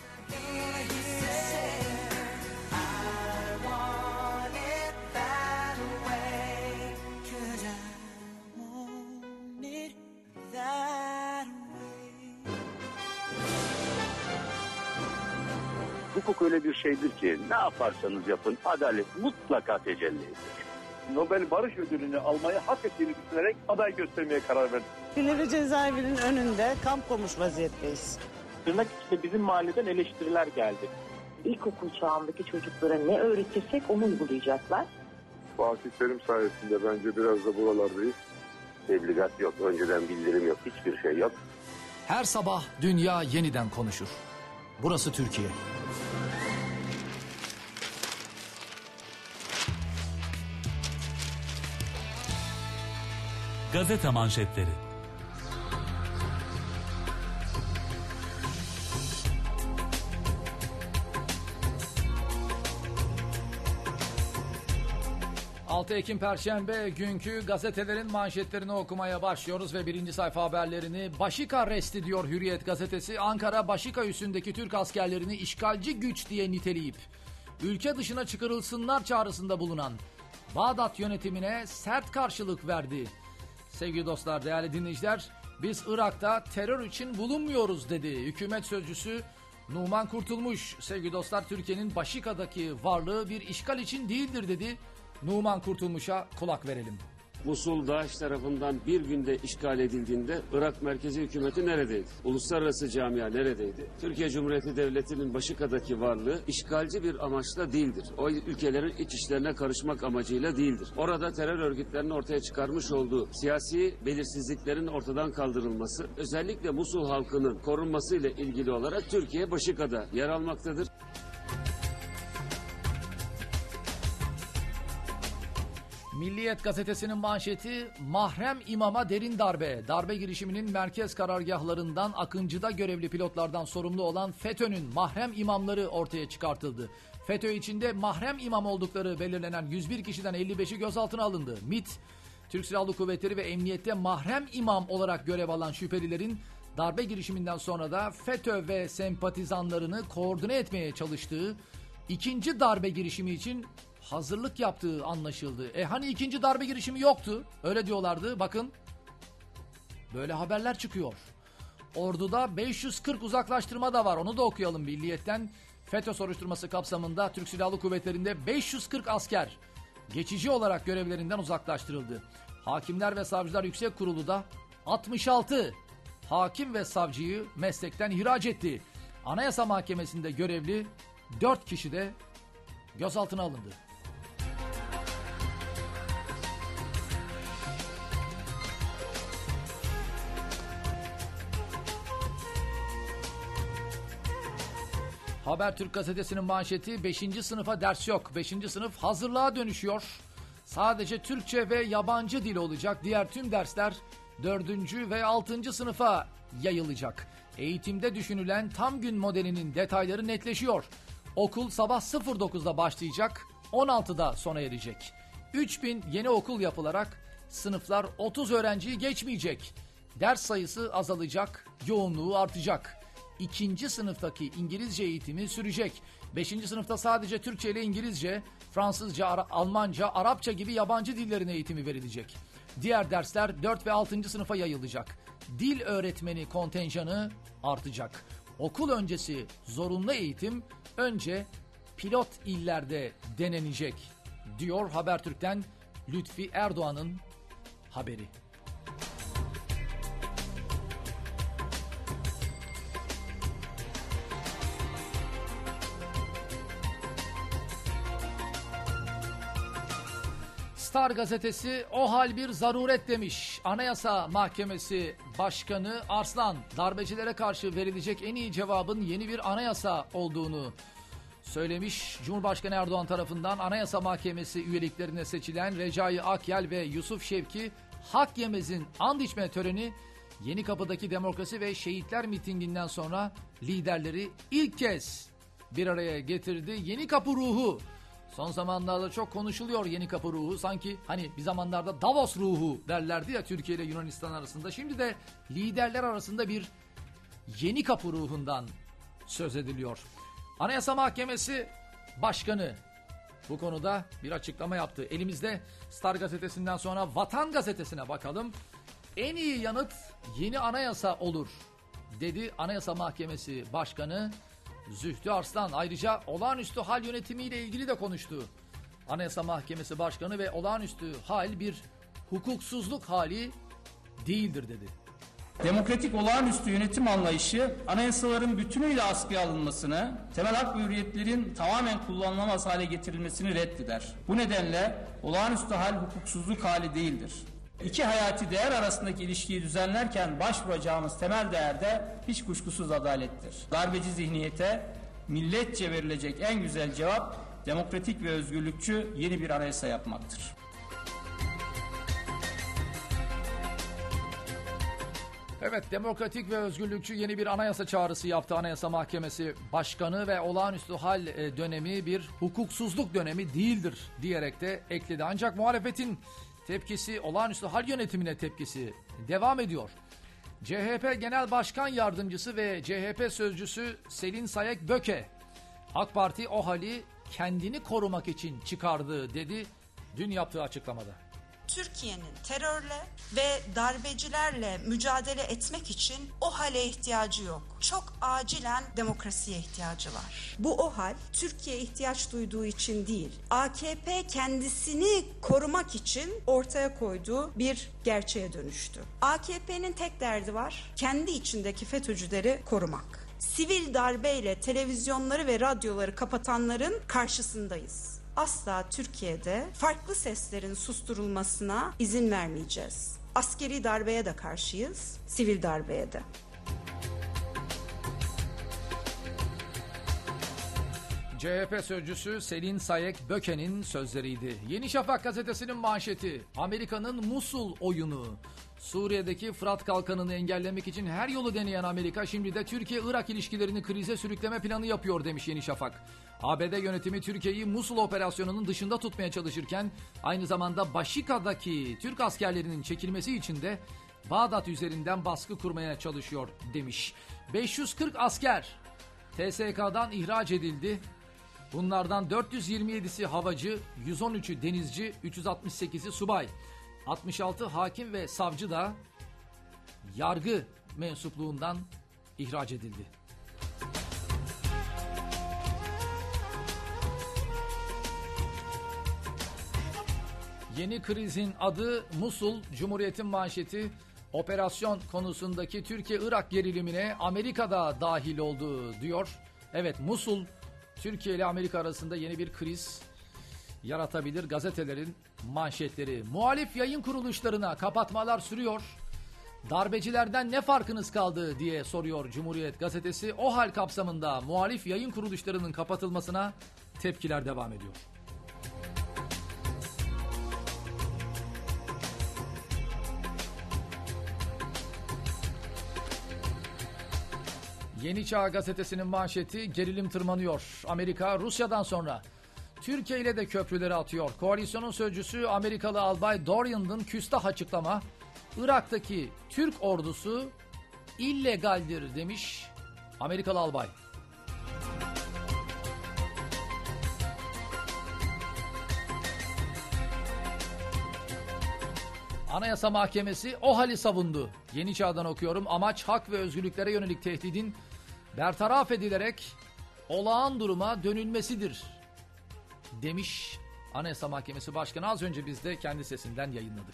Hukuk öyle bir şeydir ki ne yaparsanız yapın adalet mutlaka tecelli ediyor. Nobel Barış Ödülünü almayı hak ettiğini düşünerek aday göstermeye karar verdim. Silivri cezaevinin önünde kamp kurmuş vaziyetteyiz. Tırnak içinde bizim mahalleden eleştiriler geldi. İlkokul çağındaki çocuklara ne öğretirsek onu uygulayacaklar. Fatih Terim sayesinde bence biraz da buralardayız. Tebligat yok, önceden bildirim yok, hiçbir şey yok. Her sabah dünya yeniden konuşur. Burası Türkiye. Gazete manşetleri. altı Ekim Perşembe günkü gazetelerin manşetlerini okumaya başlıyoruz ve birinci sayfa haberlerini Başika resti diyor Hürriyet gazetesi. Ankara Başika üssündeki Türk askerlerini işgalci güç diye niteleyip ülke dışına çıkarılsınlar çağrısında bulunan Bağdat yönetimine sert karşılık verdi. Sevgili dostlar, değerli dinleyiciler, biz Irak'ta terör için bulunmuyoruz dedi. Hükümet sözcüsü Numan Kurtulmuş, sevgili dostlar, Türkiye'nin Başika'daki varlığı bir işgal için değildir dedi. Numan Kurtulmuş'a kulak verelim. Musul DAEŞ tarafından bir günde işgal edildiğinde Irak merkezi hükümeti neredeydi? Uluslararası camia neredeydi? Türkiye Cumhuriyeti Devleti'nin Başika'daki varlığı işgalci bir amaçla değildir. O ülkelerin iç işlerine karışmak amacıyla değildir. Orada terör örgütlerinin ortaya çıkarmış olduğu siyasi belirsizliklerin ortadan kaldırılması, özellikle Musul halkının korunması ile ilgili olarak Türkiye Başika'da yer almaktadır. Milliyet gazetesinin manşeti mahrem imama derin darbe. Darbe girişiminin merkez karargahlarından Akıncı'da görevli pilotlardan sorumlu olan FETÖ'nün mahrem imamları ortaya çıkartıldı. FETÖ içinde mahrem imam oldukları belirlenen yüz bir kişiden elli beşi gözaltına alındı. MİT, Türk Silahlı Kuvvetleri ve Emniyet'te mahrem imam olarak görev alan şüphelilerin darbe girişiminden sonra da FETÖ ve sempatizanlarını koordine etmeye çalıştığı ikinci darbe girişimi için hazırlık yaptığı anlaşıldı. E hani ikinci darbe girişimi yoktu? Öyle diyorlardı. Bakın böyle haberler çıkıyor. Ordu'da beş yüz kırk uzaklaştırma da var. Onu da okuyalım Milliyet'ten. FETÖ soruşturması kapsamında Türk Silahlı Kuvvetleri'nde beş yüz kırk asker geçici olarak görevlerinden uzaklaştırıldı. Hakimler ve Savcılar Yüksek Kurulu da altmış altı hakim ve savcıyı meslekten ihraç etti. Anayasa Mahkemesi'nde görevli dört kişi de gözaltına alındı. Habertürk gazetesinin manşeti beşinci sınıfa ders yok. beşinci sınıf hazırlığa dönüşüyor. Sadece Türkçe ve yabancı dil olacak. Diğer tüm dersler dördüncü ve altıncı sınıfa yayılacak. Eğitimde düşünülen tam gün modelinin detayları netleşiyor. Okul sabah sıfır dokuzda başlayacak, on altıda sona erecek. üç bin yeni okul yapılarak sınıflar otuz öğrenciyi geçmeyecek. Ders sayısı azalacak, yoğunluğu artacak. İkinci sınıftaki İngilizce eğitimi sürecek. Beşinci sınıfta sadece Türkçe ile İngilizce, Fransızca, Ara- Almanca, Arapça gibi yabancı dillerin eğitimi verilecek. Diğer dersler dört ve altıncı sınıfa yayılacak. Dil öğretmeni kontenjanı artacak. Okul öncesi zorunlu eğitim önce pilot illerde denenecek, diyor Habertürk'ten Lütfi Erdoğan'ın haberi. Star gazetesi o hal bir zaruret demiş. Anayasa Mahkemesi Başkanı Arslan, darbecilere karşı verilecek en iyi cevabın yeni bir anayasa olduğunu söylemiş. Cumhurbaşkanı Erdoğan tarafından Anayasa Mahkemesi üyeliklerine seçilen Recai Akyel ve Yusuf Şevki Hak Yemez'in and içme töreni Yenikapı'daki demokrasi ve şehitler mitinginden sonra liderleri ilk kez bir araya getirdi. Yeni Kapı ruhu. Son zamanlarda çok konuşuluyor Yeni Kapı ruhu. Sanki hani bir zamanlarda Davos ruhu derlerdi ya Türkiye ile Yunanistan arasında. Şimdi de liderler arasında bir Yeni Kapı ruhundan söz ediliyor. Anayasa Mahkemesi Başkanı bu konuda bir açıklama yaptı. Elimizde Star gazetesinden sonra Vatan gazetesine bakalım. En iyi yanıt yeni anayasa olur dedi Anayasa Mahkemesi Başkanı Zühtü Arslan. Ayrıca olağanüstü hal yönetimiyle ilgili de konuştu. Anayasa Mahkemesi Başkanı ve olağanüstü hal bir hukuksuzluk hali değildir dedi. Demokratik olağanüstü yönetim anlayışı anayasaların bütünüyle askıya alınmasını, temel hak ve hürriyetlerin tamamen kullanılamaz hale getirilmesini reddeder. Bu nedenle olağanüstü hal hukuksuzluk hali değildir. İki hayati değer arasındaki ilişkiyi düzenlerken başvuracağımız temel değer de hiç kuşkusuz adalettir. Darbeci zihniyete milletçe verilecek en güzel cevap demokratik ve özgürlükçü yeni bir anayasa yapmaktır. Evet, demokratik ve özgürlükçü yeni bir anayasa çağrısı yaptı Anayasa Mahkemesi Başkanı ve olağanüstü hal dönemi bir hukuksuzluk dönemi değildir diyerek de ekledi. Ancak muhalefetin tepkisi, olağanüstü hal yönetimine tepkisi devam ediyor. C H P Genel Başkan Yardımcısı ve C H P Sözcüsü Selin Sayek Böke, AK Parti o hali kendini korumak için çıkardı dedi dün yaptığı açıklamada. Türkiye'nin terörle ve darbecilerle mücadele etmek için o hale ihtiyacı yok. Çok acilen demokrasiye ihtiyacı var. Bu o hal Türkiye ihtiyaç duyduğu için değil, A K P kendisini korumak için ortaya koyduğu bir gerçeğe dönüştü. A K P'nin tek derdi var, kendi içindeki FETÖ'cüleri korumak. Sivil darbeyle televizyonları ve radyoları kapatanların karşısındayız. Asla Türkiye'de farklı seslerin susturulmasına izin vermeyeceğiz. Askeri darbeye de karşıyız, sivil darbeye de. C H P Sözcüsü Selin Sayek Böke'nin sözleriydi. Yeni Şafak gazetesinin manşeti, Amerika'nın Musul oyunu. Suriye'deki Fırat Kalkanı'nı engellemek için her yolu deneyen Amerika şimdi de Türkiye-Irak ilişkilerini krize sürükleme planı yapıyor demiş Yeni Şafak. A B D yönetimi Türkiye'yi Musul operasyonunun dışında tutmaya çalışırken aynı zamanda Başika'daki Türk askerlerinin çekilmesi için de Bağdat üzerinden baskı kurmaya çalışıyor demiş. beş yüz kırk asker T S K'dan ihraç edildi. Bunlardan dört yüz yirmi yedisi havacı, yüz on üçü denizci, üç yüz altmış sekizi subay. altmış altı hakim ve savcı da yargı mensupluğundan ihraç edildi. Yeni krizin adı Musul, Cumhuriyet'in manşeti. Operasyon konusundaki Türkiye-Irak gerilimine Amerika'da dahil oldu diyor. Evet, Musul, Türkiye ile Amerika arasında yeni bir kriz yaratabilir. Gazetelerin manşetleri. Muhalif yayın kuruluşlarına kapatmalar sürüyor. Darbecilerden ne farkınız kaldı diye soruyor Cumhuriyet gazetesi. O hal kapsamında muhalif yayın kuruluşlarının kapatılmasına tepkiler devam ediyor. Yeni Çağ gazetesinin manşeti, gerilim tırmanıyor. Amerika Rusya'dan sonra Türkiye ile de köprüleri atıyor. Koalisyonun sözcüsü Amerikalı albay Dorian'ın küstah açıklama, Irak'taki Türk ordusu illegaldir demiş Amerikalı albay. Anayasa Mahkemesi o hali savundu. Yeni Çağ'dan okuyorum. Amaç hak ve özgürlüklere yönelik tehdidin bertaraf edilerek olağan duruma dönülmesidir demiş Anayasa Mahkemesi Başkanı. Az önce biz de kendi sesinden yayınladık.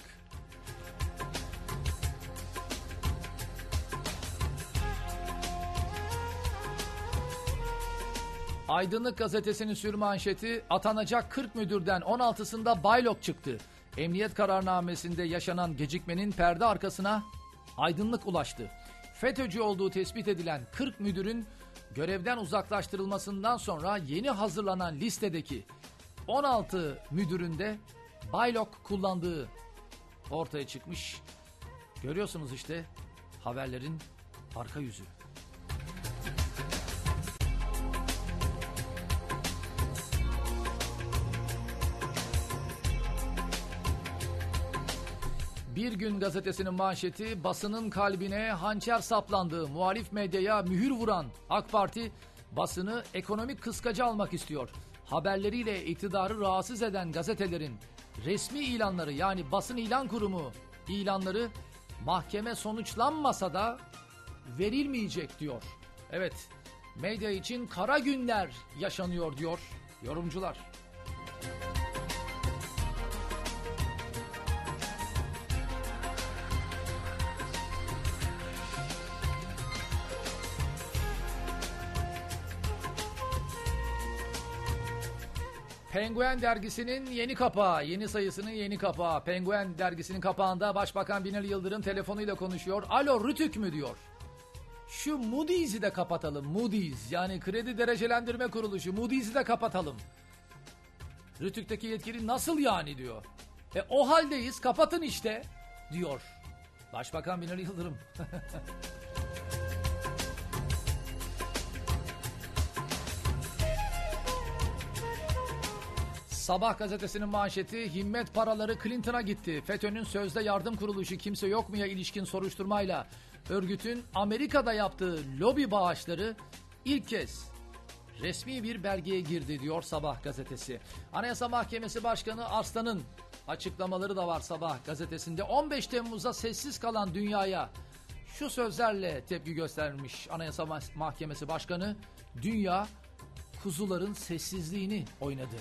Aydınlık gazetesinin sürmanşeti, atanacak kırk müdürden on altısında baylok çıktı. Emniyet kararnamesinde yaşanan gecikmenin perde arkasına aydınlık ulaştı. FETÖ'cü olduğu tespit edilen kırk müdürün görevden uzaklaştırılmasından sonra yeni hazırlanan listedeki on altı müdürün de baylok kullandığı ortaya çıkmış. Görüyorsunuz işte haberlerin arka yüzü. Bir Gün gazetesinin manşeti, basının kalbine hançer saplandığı, muhalif medyaya mühür vuran AK Parti basını ekonomik kıskacı almak istiyor. Haberleriyle iktidarı rahatsız eden gazetelerin resmi ilanları, yani basın ilan kurumu ilanları mahkeme sonuçlanmasa da verilmeyecek diyor. Evet, medya için kara günler yaşanıyor diyor yorumcular. Penguen dergisinin yeni kapağı, yeni sayısının yeni kapağı. Penguen dergisinin kapağında Başbakan Binali Yıldırım telefonuyla konuşuyor. Alo Rütük mü diyor. Şu Moody's'i de kapatalım. Moody's, yani kredi derecelendirme kuruluşu, Moody's'i de kapatalım. Rütük'teki yetkili nasıl yani diyor. E o haldeyiz, kapatın işte diyor Başbakan Binali Yıldırım. Sabah gazetesinin manşeti, himmet paraları Clinton'a gitti. FETÖ'nün sözde yardım kuruluşu Kimse Yok Mu'ya ilişkin soruşturmayla örgütün Amerika'da yaptığı lobi bağışları ilk kez resmi bir belgeye girdi diyor Sabah gazetesi. Anayasa Mahkemesi Başkanı Arslan'ın açıklamaları da var Sabah gazetesinde. on beş Temmuz'da sessiz kalan dünyaya şu sözlerle tepki göstermiş Anayasa Mahkemesi Başkanı. Dünya kuzuların sessizliğini oynadı.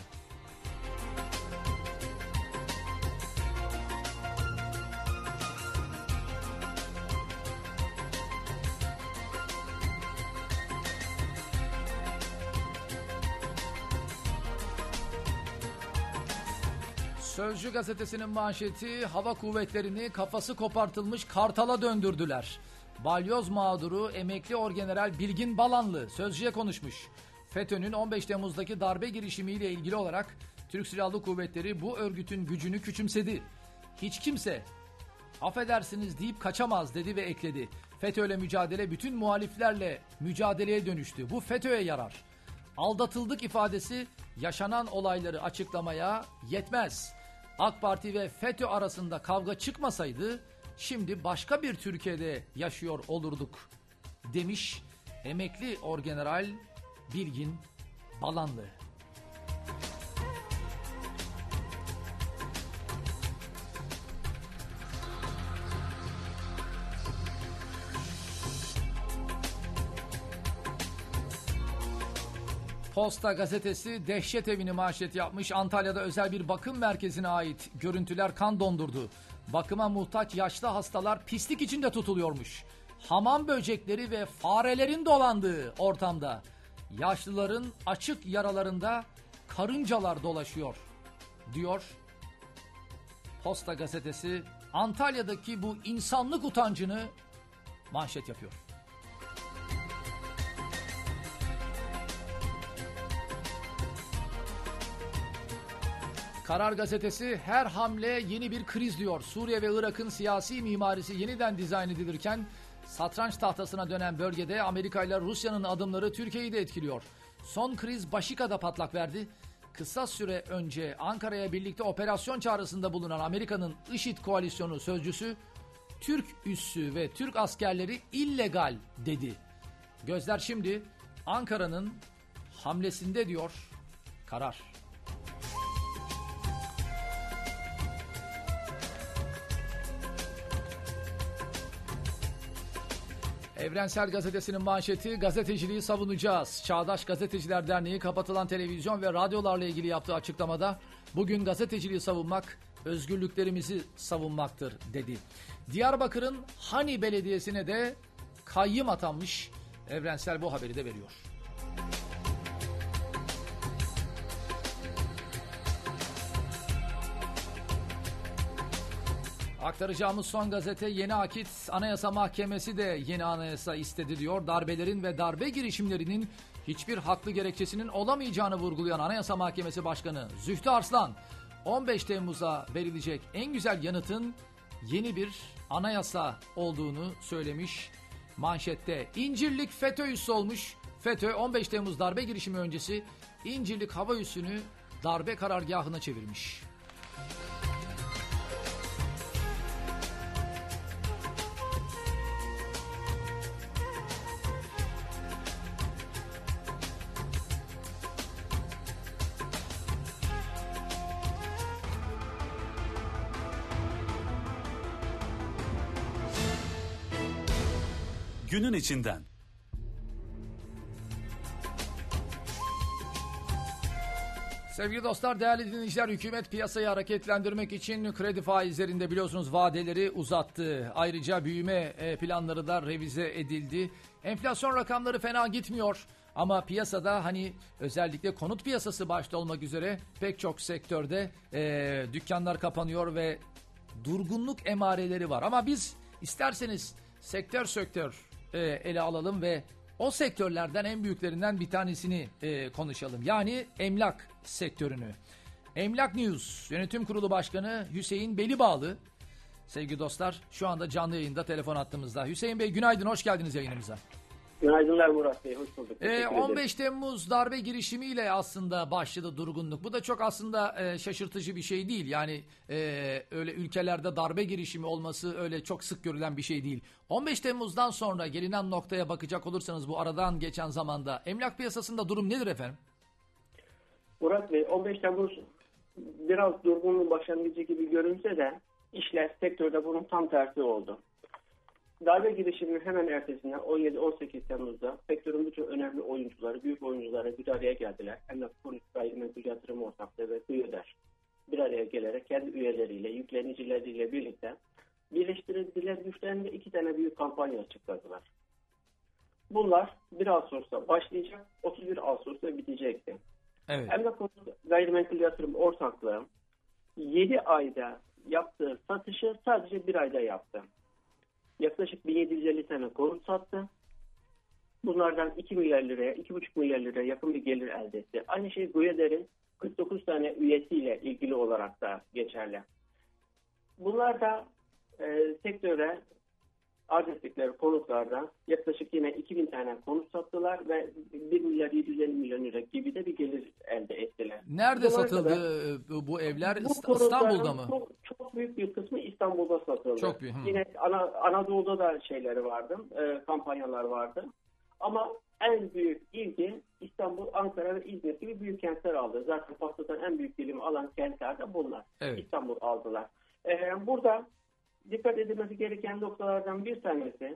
Sözcü gazetesinin manşeti, hava kuvvetlerini kafası kopartılmış kartala döndürdüler. Balyoz mağduru emekli orgeneral Bilgin Balanlı Sözcü'ye konuşmuş. FETÖ'nün on beş Temmuz'daki darbe girişimiyle ilgili olarak Türk Silahlı Kuvvetleri bu örgütün gücünü küçümsedi. Hiç kimse affedersiniz deyip kaçamaz dedi ve ekledi. FETÖ'yle mücadele bütün muhaliflerle mücadeleye dönüştü. Bu FETÖ'ye yarar. Aldatıldık ifadesi yaşanan olayları açıklamaya yetmez. AK Parti ve FETÖ arasında kavga çıkmasaydı şimdi başka bir Türkiye'de yaşıyor olurduk demiş emekli orgeneral Bilgin Balanlı. Posta gazetesi dehşet evini manşet yapmış. Antalya'da özel bir bakım merkezine ait görüntüler kan dondurdu. Bakıma muhtaç yaşlı hastalar pislik içinde tutuluyormuş. Hamam böcekleri ve farelerin dolandığı ortamda yaşlıların açık yaralarında karıncalar dolaşıyor diyor Posta gazetesi. Antalya'daki bu insanlık utancını manşet yapıyor. Karar gazetesi, her hamle yeni bir kriz diyor. Suriye ve Irak'ın siyasi mimarisi yeniden dizayn edilirken satranç tahtasına dönen bölgede Amerika ile Rusya'nın adımları Türkiye'yi de etkiliyor. Son kriz Başika'da patlak verdi. Kısa süre önce Ankara'ya birlikte operasyon çağrısında bulunan Amerika'nın IŞİD koalisyonu sözcüsü, Türk üssü ve Türk askerleri illegal dedi. Gözler şimdi Ankara'nın hamlesinde diyor Karar. Evrensel Gazetesi'nin manşeti, gazeteciliği savunacağız. Çağdaş Gazeteciler Derneği kapatılan televizyon ve radyolarla ilgili yaptığı açıklamada bugün gazeteciliği savunmak, özgürlüklerimizi savunmaktır dedi. Diyarbakır'ın Hani Belediyesi'ne de kayyım atanmış. Evrensel bu haberi de veriyor. Aktaracağımız son gazete Yeni Akit. Anayasa Mahkemesi de yeni anayasa istedi diyor. Darbelerin ve darbe girişimlerinin hiçbir haklı gerekçesinin olamayacağını vurgulayan Anayasa Mahkemesi Başkanı Zühtü Arslan, on beş Temmuz'a verilecek en güzel yanıtın yeni bir anayasa olduğunu söylemiş manşette. İncirlik FETÖ üssü olmuş. FETÖ on beş Temmuz darbe girişimi öncesi İncirlik hava üssünü darbe karargahına çevirmiş. günün içinden. Sevgili dostlar, değerli dinleyiciler, hükümet piyasayı hareketlendirmek için kredi faizlerinde biliyorsunuz vadeleri uzattı. Ayrıca büyüme planları da revize edildi. Enflasyon rakamları fena gitmiyor ama piyasada hani özellikle konut piyasası başta olmak üzere pek çok sektörde e, dükkanlar kapanıyor ve durgunluk emareleri var. Ama biz isterseniz sektör sektör e, ele alalım ve o sektörlerden en büyüklerinden bir tanesini e, konuşalım. Yani emlak sektörünü. Emlak News Yönetim Kurulu Başkanı Hüseyin Belibağlı, sevgili dostlar, şu anda canlı yayında telefon hattımızda. Hüseyin Bey, günaydın, hoş geldiniz yayınımıza. Günaydınlar Murat Bey, hoş bulduk. Ee, on beş Temmuz darbe girişimiyle aslında başladı durgunluk. Bu da çok aslında e, şaşırtıcı bir şey değil. Yani e, öyle ülkelerde darbe girişimi olması öyle çok sık görülen bir şey değil. on beş Temmuz'dan sonra gelinen noktaya bakacak olursanız bu aradan geçen zamanda emlak piyasasında durum nedir efendim? Murat Bey, on beş Temmuz biraz durgunluğun başlangıcı gibi görünse de işler sektörde bunun tam tersi oldu. Darbe girişiminin hemen ertesinden on yedi on sekiz Temmuz'da sektörün bütün önemli oyuncuları, büyük oyuncuları bir araya geldiler. Emlak Konut Gayrimenkul Yatırım Ortaklığı ve Üyeler bir araya gelerek kendi üyeleriyle, yüklenicileriyle birlikte birleştirdiler güçlerini ve iki tane büyük kampanya açıkladılar. Bunlar bir Ağustos'ta başlayacak, otuz bir Ağustos'ta bitecekti. Evet. Emlak Konut Gayrimenkul Yatırım Ortaklığı yedi ayda yaptığı satışı sadece bir ayda yaptı. Yaklaşık bin yedi yüz elli tane konut sattı. Bunlardan iki milyar liraya, iki buçuk milyar liraya yakın bir gelir elde etti. Aynı şey Güyeder'in kırk dokuz tane üyesiyle ilgili olarak da geçerli. Bunlar da e, sektöre arz ettikleri konutlarda yaklaşık yine iki bin tane konut sattılar ve bir milyar yedi yüz elli milyon lira gibi de bir gelir elde ettiler. Nerede Bunlar satıldı da, bu evler? bu İstanbul'da mı? Çok, çok büyük bir kısmı İstanbul'da satıldı. Çok büyük. Hı. Yine Ana, Anadolu'da da şeyleri vardı, e, kampanyalar vardı. Ama en büyük ilgi İstanbul, Ankara ve İzmir gibi büyük kentler aldı. Zaten pastadan en büyük dilimi alan kentler de bunlar. Evet. İstanbul aldılar. E, burada dikkat edilmesi gereken noktalardan bir tanesi,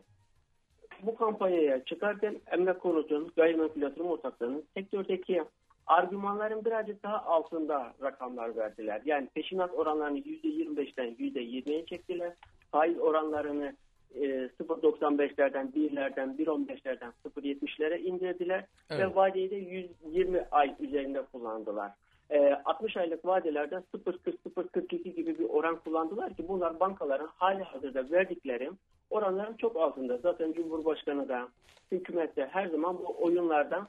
bu kampanyaya çıkarken Emlak Konut'un, Gayrimenkul Yatırım Ortaklığı'nın sektördeki argümanların birazcık daha altında rakamlar verdiler. Yani peşinat oranlarını yüzde yirmi beşten yüzde yirmiye çektiler. Faiz oranlarını e, sıfır virgül doksan beşlerden, birlerden, bir virgül on beşlerden sıfır virgül yetmişlere indirdiler. Evet. Ve vadeyi de yüz yirmi ay üzerinde kullandılar. E, altmış aylık vadelerde sıfır virgül kırk sıfır virgül kırk iki gibi bir oran kullandılar ki bunlar bankaların hali hazırda verdikleri oranların çok altında. Zaten Cumhurbaşkanı da hükümette her zaman bu oyunlardan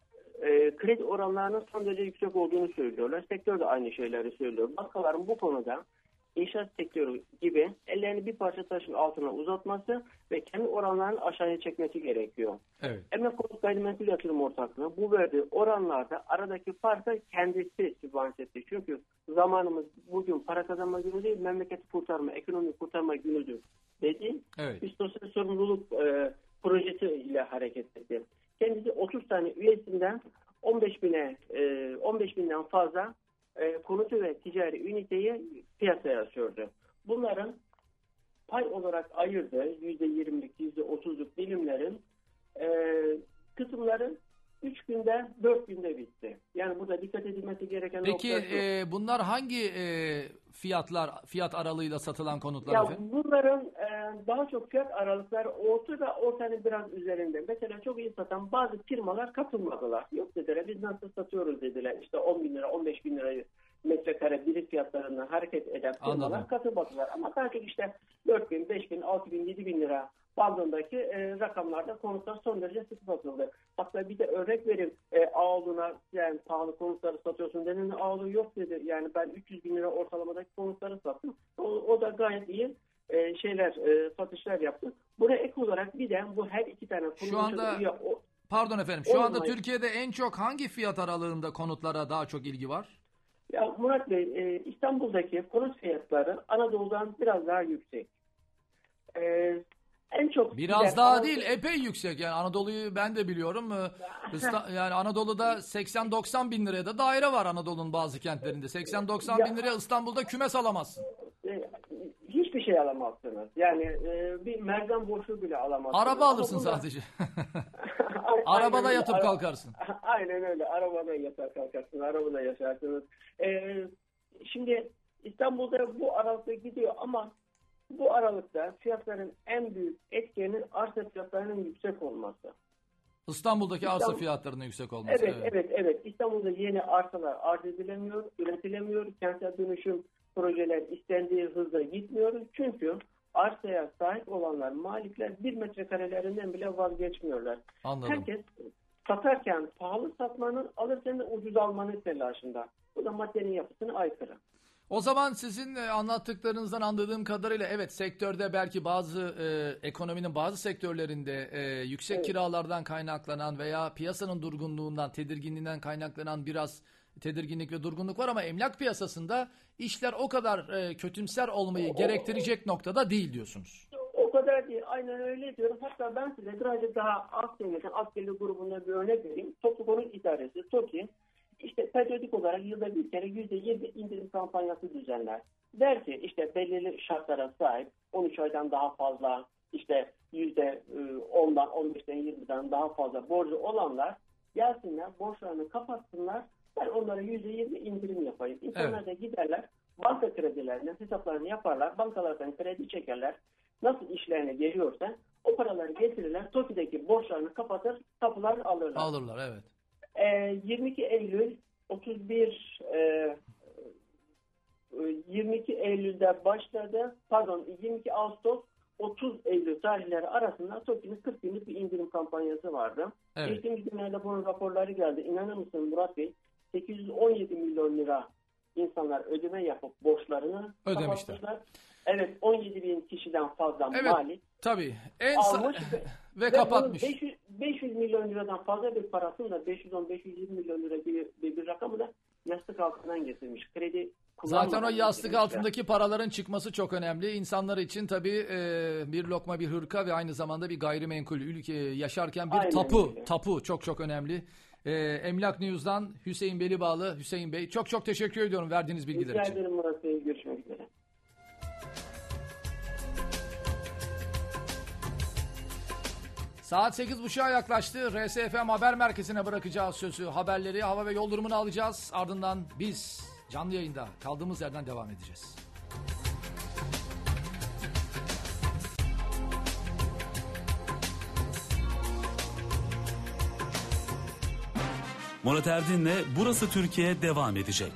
e, kredi oranlarının son derece yüksek olduğunu söylüyorlar. Sektör de aynı şeyleri söylüyor. Bankaların bu konuda inşaat sektörü gibi ellerini bir parça taşın altına uzatması ve kendi oranlarını aşağıya çekmesi gerekiyor. Evet. Emlak Konut Gayrimenkul Yatırım Ortaklığı bu verdiği oranlarda aradaki farkı kendisi sübvanse etti. Çünkü zamanımız bugün para kazanma günü değil, memleketi kurtarma, ekonomi kurtarma günüdür dedi. Evet. Bir sosyal sorumluluk e, projesi ile hareket etti. Kendisi otuz tane üyesinden on beş bine e, on beş binden fazla e, konutu ve ticari üniteyi piyasaya sürdü. Bunların pay olarak ayırdığı yüzde yirmilik, yüzde otuzluk dilimlerin e, kısımların üç günde, dört günde bitti. Yani burada dikkat edilmesi gereken Peki nokta şu. e, bunlar hangi e, fiyatlar, fiyat aralığıyla satılan konutlar Ya efendim? bunların e, daha çok fiyat aralıkları orta ve ortanın biraz üzerinde. Mesela çok iyi satan bazı firmalar katılmadılar. Yok dediler, biz nasıl satıyoruz dediler. İşte on bin lira, on beş bin lirayı metrekare birim fiyatlarından hareket eden firmalar Anladım. katılmadılar. Ama daha çok işte dört bin, beş bin, altı bin, yedi bin lira bandındaki e, rakamlarda konutlar son derece sık satıldı. Hatta bir de örnek vereyim. E, Ağolu'na yani pahalı konutları satıyorsun denildi. Ağolu yok dedi. Yani ben üç yüz bin lira ortalamadaki konutları sattım. O, o da gayet iyi e, şeyler, e, satışlar yaptı. Buraya ek olarak bir de bu her iki tane Şu anda üye, o, pardon efendim. Şu anda olmayı, Türkiye'de en çok hangi fiyat aralığında konutlara daha çok ilgi var? Ya Murat Bey, e, İstanbul'daki konut fiyatları Anadolu'dan biraz daha yüksek. E, en çok biraz gider, daha Anadolu... değil, epey yüksek. Yani Anadolu'yu ben de biliyorum. Ee, yani Anadolu'da seksen doksan bin liraya da daire var Anadolu'nun bazı kentlerinde. seksen doksan bin liraya İstanbul'da kümes alamazsın. E, hiçbir şey alamazsınız. Yani e, bir mercan boşluğu bile alamazsınız. Araba alırsın bunda... sadece. Arabada yatıp Ara... kalkarsın. Aynen öyle. Arabada yatar kalkarsın. Arabada yaşarsınız. Ee, şimdi İstanbul'da bu aralıkta gidiyor ama bu aralıkta fiyatların en büyük etkenin arsa fiyatlarının yüksek olması. İstanbul'daki İstanbul... arsa fiyatlarının yüksek olması. Evet, evet, evet, evet. İstanbul'da yeni arsalar arz edilemiyor, üretilemiyor. Kentsel dönüşüm projeler istendiği hızla gitmiyor. Çünkü arsaya sahip olanlar, malikler bir metrekarelerinden bile vazgeçmiyorlar. Anladım. Herkes satarken pahalı satmanın, alırken de ucuz almanın telaşında. Bu da maddenin yapısına aykırı. O zaman sizin anlattıklarınızdan anladığım kadarıyla evet sektörde belki bazı e, ekonominin bazı sektörlerinde e, yüksek evet. kiralardan kaynaklanan veya piyasanın durgunluğundan, tedirginliğinden kaynaklanan biraz tedirginlik ve durgunluk var ama emlak piyasasında işler o kadar e, kötümser olmayı gerektirecek noktada değil diyorsunuz. O kadar değil. Aynen öyle diyorum. Hatta ben size birazcık daha az seviyeden, az gelirli grubunda bir örnek vereyim. Toplu Konut İdaresi, TOKİ, işte periyodik olarak yılda bir kere yüzde yirmi indirim kampanyası düzenler. Der ki işte belirli şartlara sahip on üç aydan daha fazla, işte yüzde ondan, on beşten, yirmiden daha fazla borcu olanlar gelsinler, borçlarını kapatsınlar. Ben onlara yüzde yirmi indirim yapayım. İnsanlar evet. da giderler, banka kredilerine hesaplarını yaparlar, bankalardan kredi çekerler. Nasıl işlerine geliyorsa o paraları getirirler, TOKİ'deki borçlarını kapatır, tapularını alırlar. Alırlar, evet. Ee, yirmi iki Eylül, otuz bir e, yirmi iki Eylül'de başladı, pardon yirmi iki Ağustos, otuz Eylül tarihleri arasında TOKİ'nin kırk günlük bir indirim kampanyası vardı. Evet. Geçtiğimiz günlerde bunun raporları geldi. İnanır mısın Murat Bey? sekiz yüz on yedi milyon lira insanlar ödeme yapıp borçlarını ödemişler. Kapatmışlar. Evet, on yedi bin kişiden fazla evet, mali tabii. En almış sa- ve, ve, ve kapatmış. beş yüz, beş yüz milyon liradan fazla bir parasını da beş yüz on beş yüz yirmi milyon lira bir, bir, bir rakamı da yastık altından getirmiş. Kredi Zaten o yastık altındaki paraların çıkması çok önemli. İnsanlar için tabii e, bir lokma, bir hırka ve aynı zamanda bir gayrimenkul ülke yaşarken bir Aynen tapu, öyle. tapu çok çok önemli. E, Emlak News'dan Hüseyin Belibağlı. Hüseyin Bey çok çok teşekkür ediyorum verdiğiniz bilgiler Rica için. Rica ederim Murat Bey. Görüşmek üzere. Saat sekiz buçuğa yaklaştı. R S F M Haber Merkezi'ne bırakacağız sözü. Haberleri, hava ve yol durumunu alacağız. Ardından biz canlı yayında kaldığımız yerden devam edeceğiz. Murat Erdin'le Burası Türkiye devam edecek.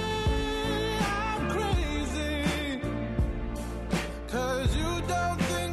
Cause you don't think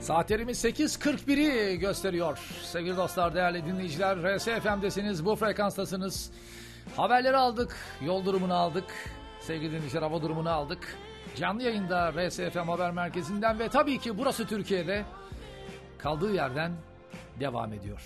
Saatlerimiz sekiz kırk biri gösteriyor. Sevgili dostlar, değerli dinleyiciler, R S F M'desiniz, bu frekanstasınız. Haberleri aldık, yol durumunu aldık. Sevgili dinleyiciler, hava durumunu aldık. Canlı yayında R S F M Haber Merkezi'nden ve tabii ki burası Türkiye'de kaldığı yerden devam ediyor.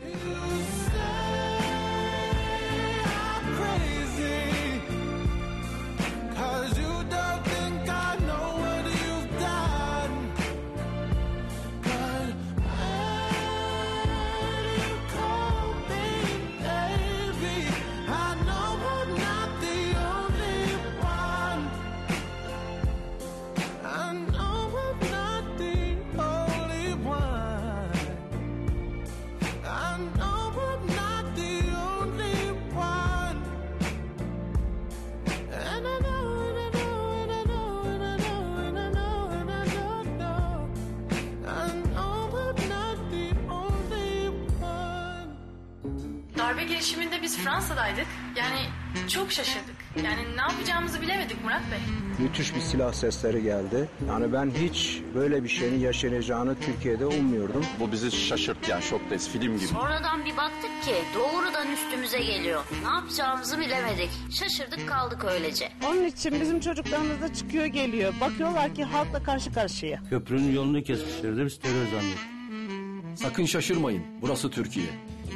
Darbe girişiminde biz Fransa'daydık. Yani çok şaşırdık. Yani ne yapacağımızı bilemedik Murat Bey. Müthiş bir silah sesleri geldi. Yani ben hiç böyle bir şeyin yaşanacağını Türkiye'de ummuyordum. Bu bizi şaşırttı, yani şoktayız, film gibi. Sonradan bir baktık ki doğrudan üstümüze geliyor. Ne yapacağımızı bilemedik. Şaşırdık kaldık öylece. Onun için bizim çocuklarımız da çıkıyor geliyor. Bakıyorlar ki halkla karşı karşıya. Köprünün yolunu kesmişlerdi, biz terör zannettik. Sakın şaşırmayın, burası Türkiye.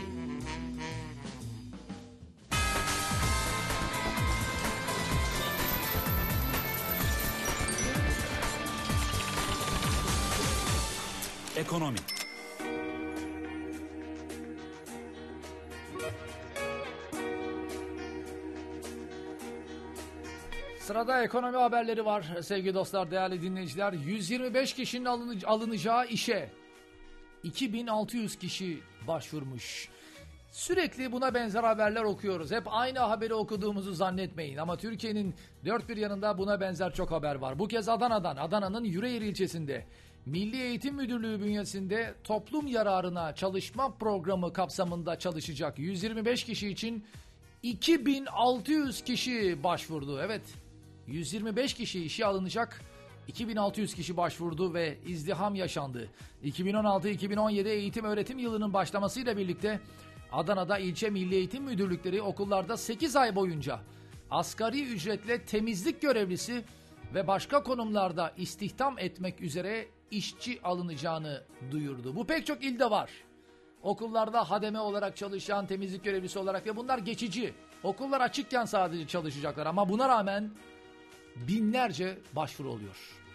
Ekonomi. Sırada ekonomi haberleri var sevgili dostlar, değerli dinleyiciler. yüz yirmi beş kişinin alını- alınacağı işe iki bin altı yüz kişi başvurmuş. Sürekli buna benzer haberler okuyoruz. Hep aynı haberi okuduğumuzu zannetmeyin. Ama Türkiye'nin dört bir yanında buna benzer çok haber var. Bu kez Adana'dan, Adana'nın Yüreğir ilçesinde Milli Eğitim Müdürlüğü bünyesinde toplum yararına çalışma programı kapsamında çalışacak yüz yirmi beş kişi için iki bin altı yüz kişi başvurdu. Evet, yüz yirmi beş kişi işe alınacak, iki bin altı yüz kişi başvurdu ve izdiham yaşandı. iki bin on altı iki bin on yedi eğitim öğretim yılının başlamasıyla birlikte Adana'da ilçe milli eğitim müdürlükleri okullarda sekiz ay boyunca asgari ücretle temizlik görevlisi ve başka konumlarda istihdam etmek üzere işçi alınacağını duyurdu. Bu pek çok ilde var. Okullarda hademe olarak çalışan, temizlik görevlisi olarak, ve bunlar geçici. Okullar açıkken sadece çalışacaklar ama buna rağmen binlerce başvuru oluyor.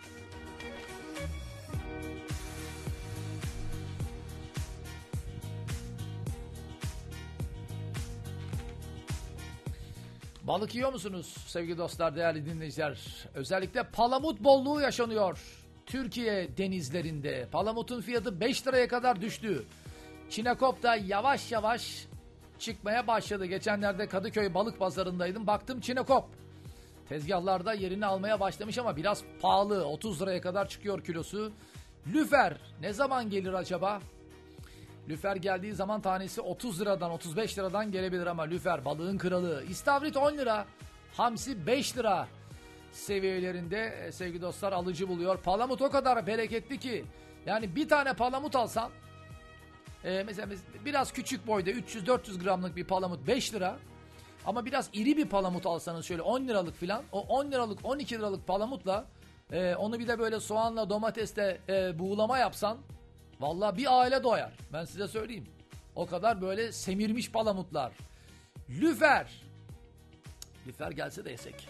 Balık yiyor musunuz sevgili dostlar, değerli dinleyiciler? Özellikle palamut bolluğu yaşanıyor Türkiye denizlerinde. Palamutun fiyatı beş liraya kadar düştü. Çinekop da yavaş yavaş çıkmaya başladı. Geçenlerde Kadıköy balık pazarındaydım. Baktım Çinekop tezgahlarda yerini almaya başlamış ama biraz pahalı. otuz liraya kadar çıkıyor kilosu. Lüfer ne zaman gelir acaba? Lüfer geldiği zaman tanesi otuz liradan otuz beş liradan gelebilir ama lüfer balığın kralı. İstavrit on lira, hamsi beş lira seviyelerinde sevgili dostlar alıcı buluyor. Palamut o kadar bereketli ki yani bir tane palamut alsan e, mesela biraz küçük boyda üç yüz dört yüz gramlık bir palamut beş lira, ama biraz iri bir palamut alsanız şöyle on liralık filan, o on liralık on iki liralık palamutla e, onu bir de böyle soğanla domatesle e, buğulama yapsan vallahi bir aile doyar. Ben size söyleyeyim. O kadar böyle semirmiş palamutlar. Lüfer. Lüfer gelse de yesek.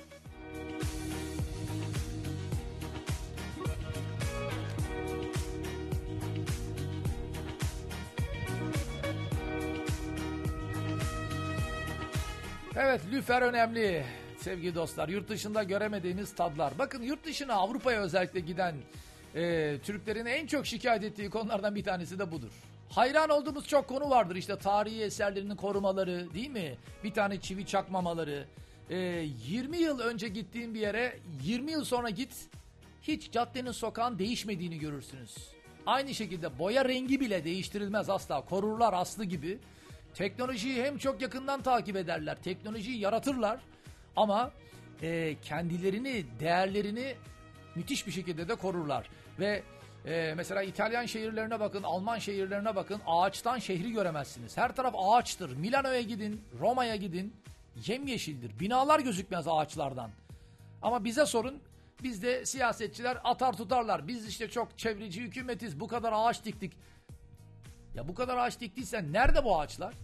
Evet, lüfer önemli sevgili dostlar. Yurt dışında göremediğiniz tadlar. Bakın yurt dışına, Avrupa'ya özellikle giden e, Türklerin en çok şikayet ettiği konulardan bir tanesi de budur. Hayran olduğumuz çok konu vardır. İşte tarihi eserlerinin korumaları, değil mi? Bir tane çivi çakmamaları. E, yirmi yıl önce gittiğin bir yere yirmi yıl sonra git, hiç caddenin, sokağın değişmediğini görürsünüz. Aynı şekilde boya rengi bile değiştirilmez asla. Korurlar aslı gibi. Teknolojiyi hem çok yakından takip ederler, teknolojiyi yaratırlar ama e, kendilerini, değerlerini müthiş bir şekilde de korurlar. Ve Ee, mesela İtalyan şehirlerine bakın, Alman şehirlerine bakın, ağaçtan şehri göremezsiniz. Her taraf ağaçtır. Milano'ya gidin, Roma'ya gidin, yemyeşildir. Binalar gözükmez ağaçlardan. Ama bize sorun, bizde siyasetçiler atar tutarlar. Biz işte çok çevreci hükümetiz, bu kadar ağaç diktik. Ya bu kadar ağaç diktiysen nerede bu ağaçlar?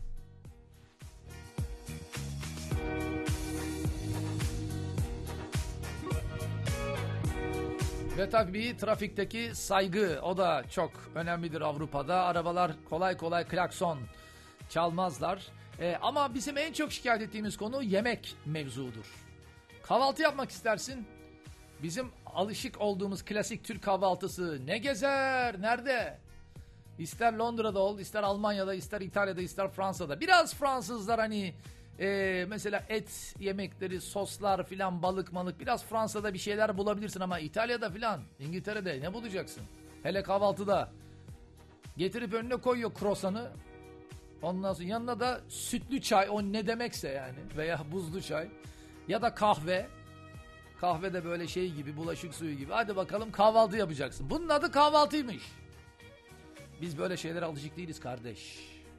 Ve tabii trafikteki saygı, o da çok önemlidir Avrupa'da. Arabalar kolay kolay klakson çalmazlar. Ee, ama bizim en çok şikayet ettiğimiz konu yemek mevzudur. Kahvaltı yapmak istersin. Bizim alışık olduğumuz klasik Türk kahvaltısı ne gezer, nerede? İster Londra'da ol, ister Almanya'da, ister İtalya'da, ister Fransa'da. Biraz Fransızlar hani e, mesela et yemekleri, soslar filan, balık malık. Biraz Fransa'da bir şeyler bulabilirsin ama İtalya'da filan, İngiltere'de ne bulacaksın? Hele kahvaltıda. Getirip önüne koyuyor krosanı. Ondan sonra yanına da sütlü çay, o ne demekse yani, veya buzlu çay ya da kahve. Kahve de böyle şey gibi, bulaşık suyu gibi. Hadi bakalım kahvaltı yapacaksın. Bunun adı kahvaltıymış. Biz böyle şeylere alışık değiliz kardeş.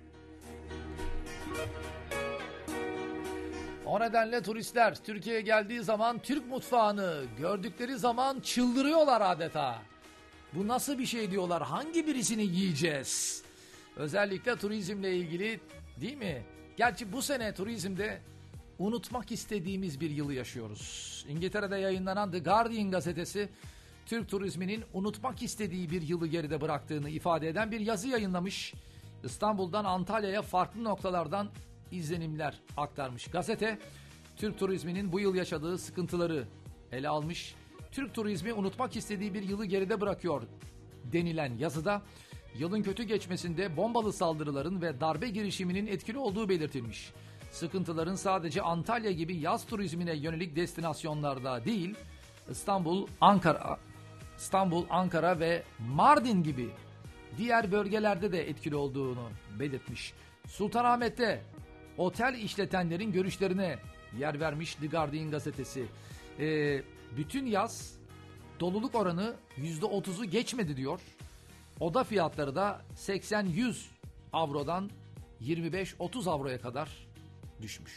O nedenle turistler Türkiye'ye geldiği zaman Türk mutfağını gördükleri zaman çıldırıyorlar adeta. Bu nasıl bir şey diyorlar, hangi birisini yiyeceğiz? Özellikle turizmle ilgili değil mi? Gerçi bu sene turizmde unutmak istediğimiz bir yılı yaşıyoruz. İngiltere'de yayınlanan The Guardian gazetesi Türk turizminin unutmak istediği bir yılı geride bıraktığını ifade eden bir yazı yayınlamış. İstanbul'dan Antalya'ya farklı noktalardan izlenimler aktarmış. Gazete Türk turizminin bu yıl yaşadığı sıkıntıları ele almış. Türk turizmi unutmak istediği bir yılı geride bırakıyor denilen yazıda yılın kötü geçmesinde bombalı saldırıların ve darbe girişiminin etkili olduğu belirtilmiş. Sıkıntıların sadece Antalya gibi yaz turizmine yönelik destinasyonlarda değil, İstanbul, Ankara, İstanbul, Ankara ve Mardin gibi diğer bölgelerde de etkili olduğunu belirtmiş. Sultanahmet'te otel işletenlerin görüşlerine yer vermiş The Guardian gazetesi. Ee, bütün yaz doluluk oranı yüzde otuzu geçmedi diyor. Oda fiyatları da seksen yüz avrodan yirmi beş otuz avroya kadar düşmüş.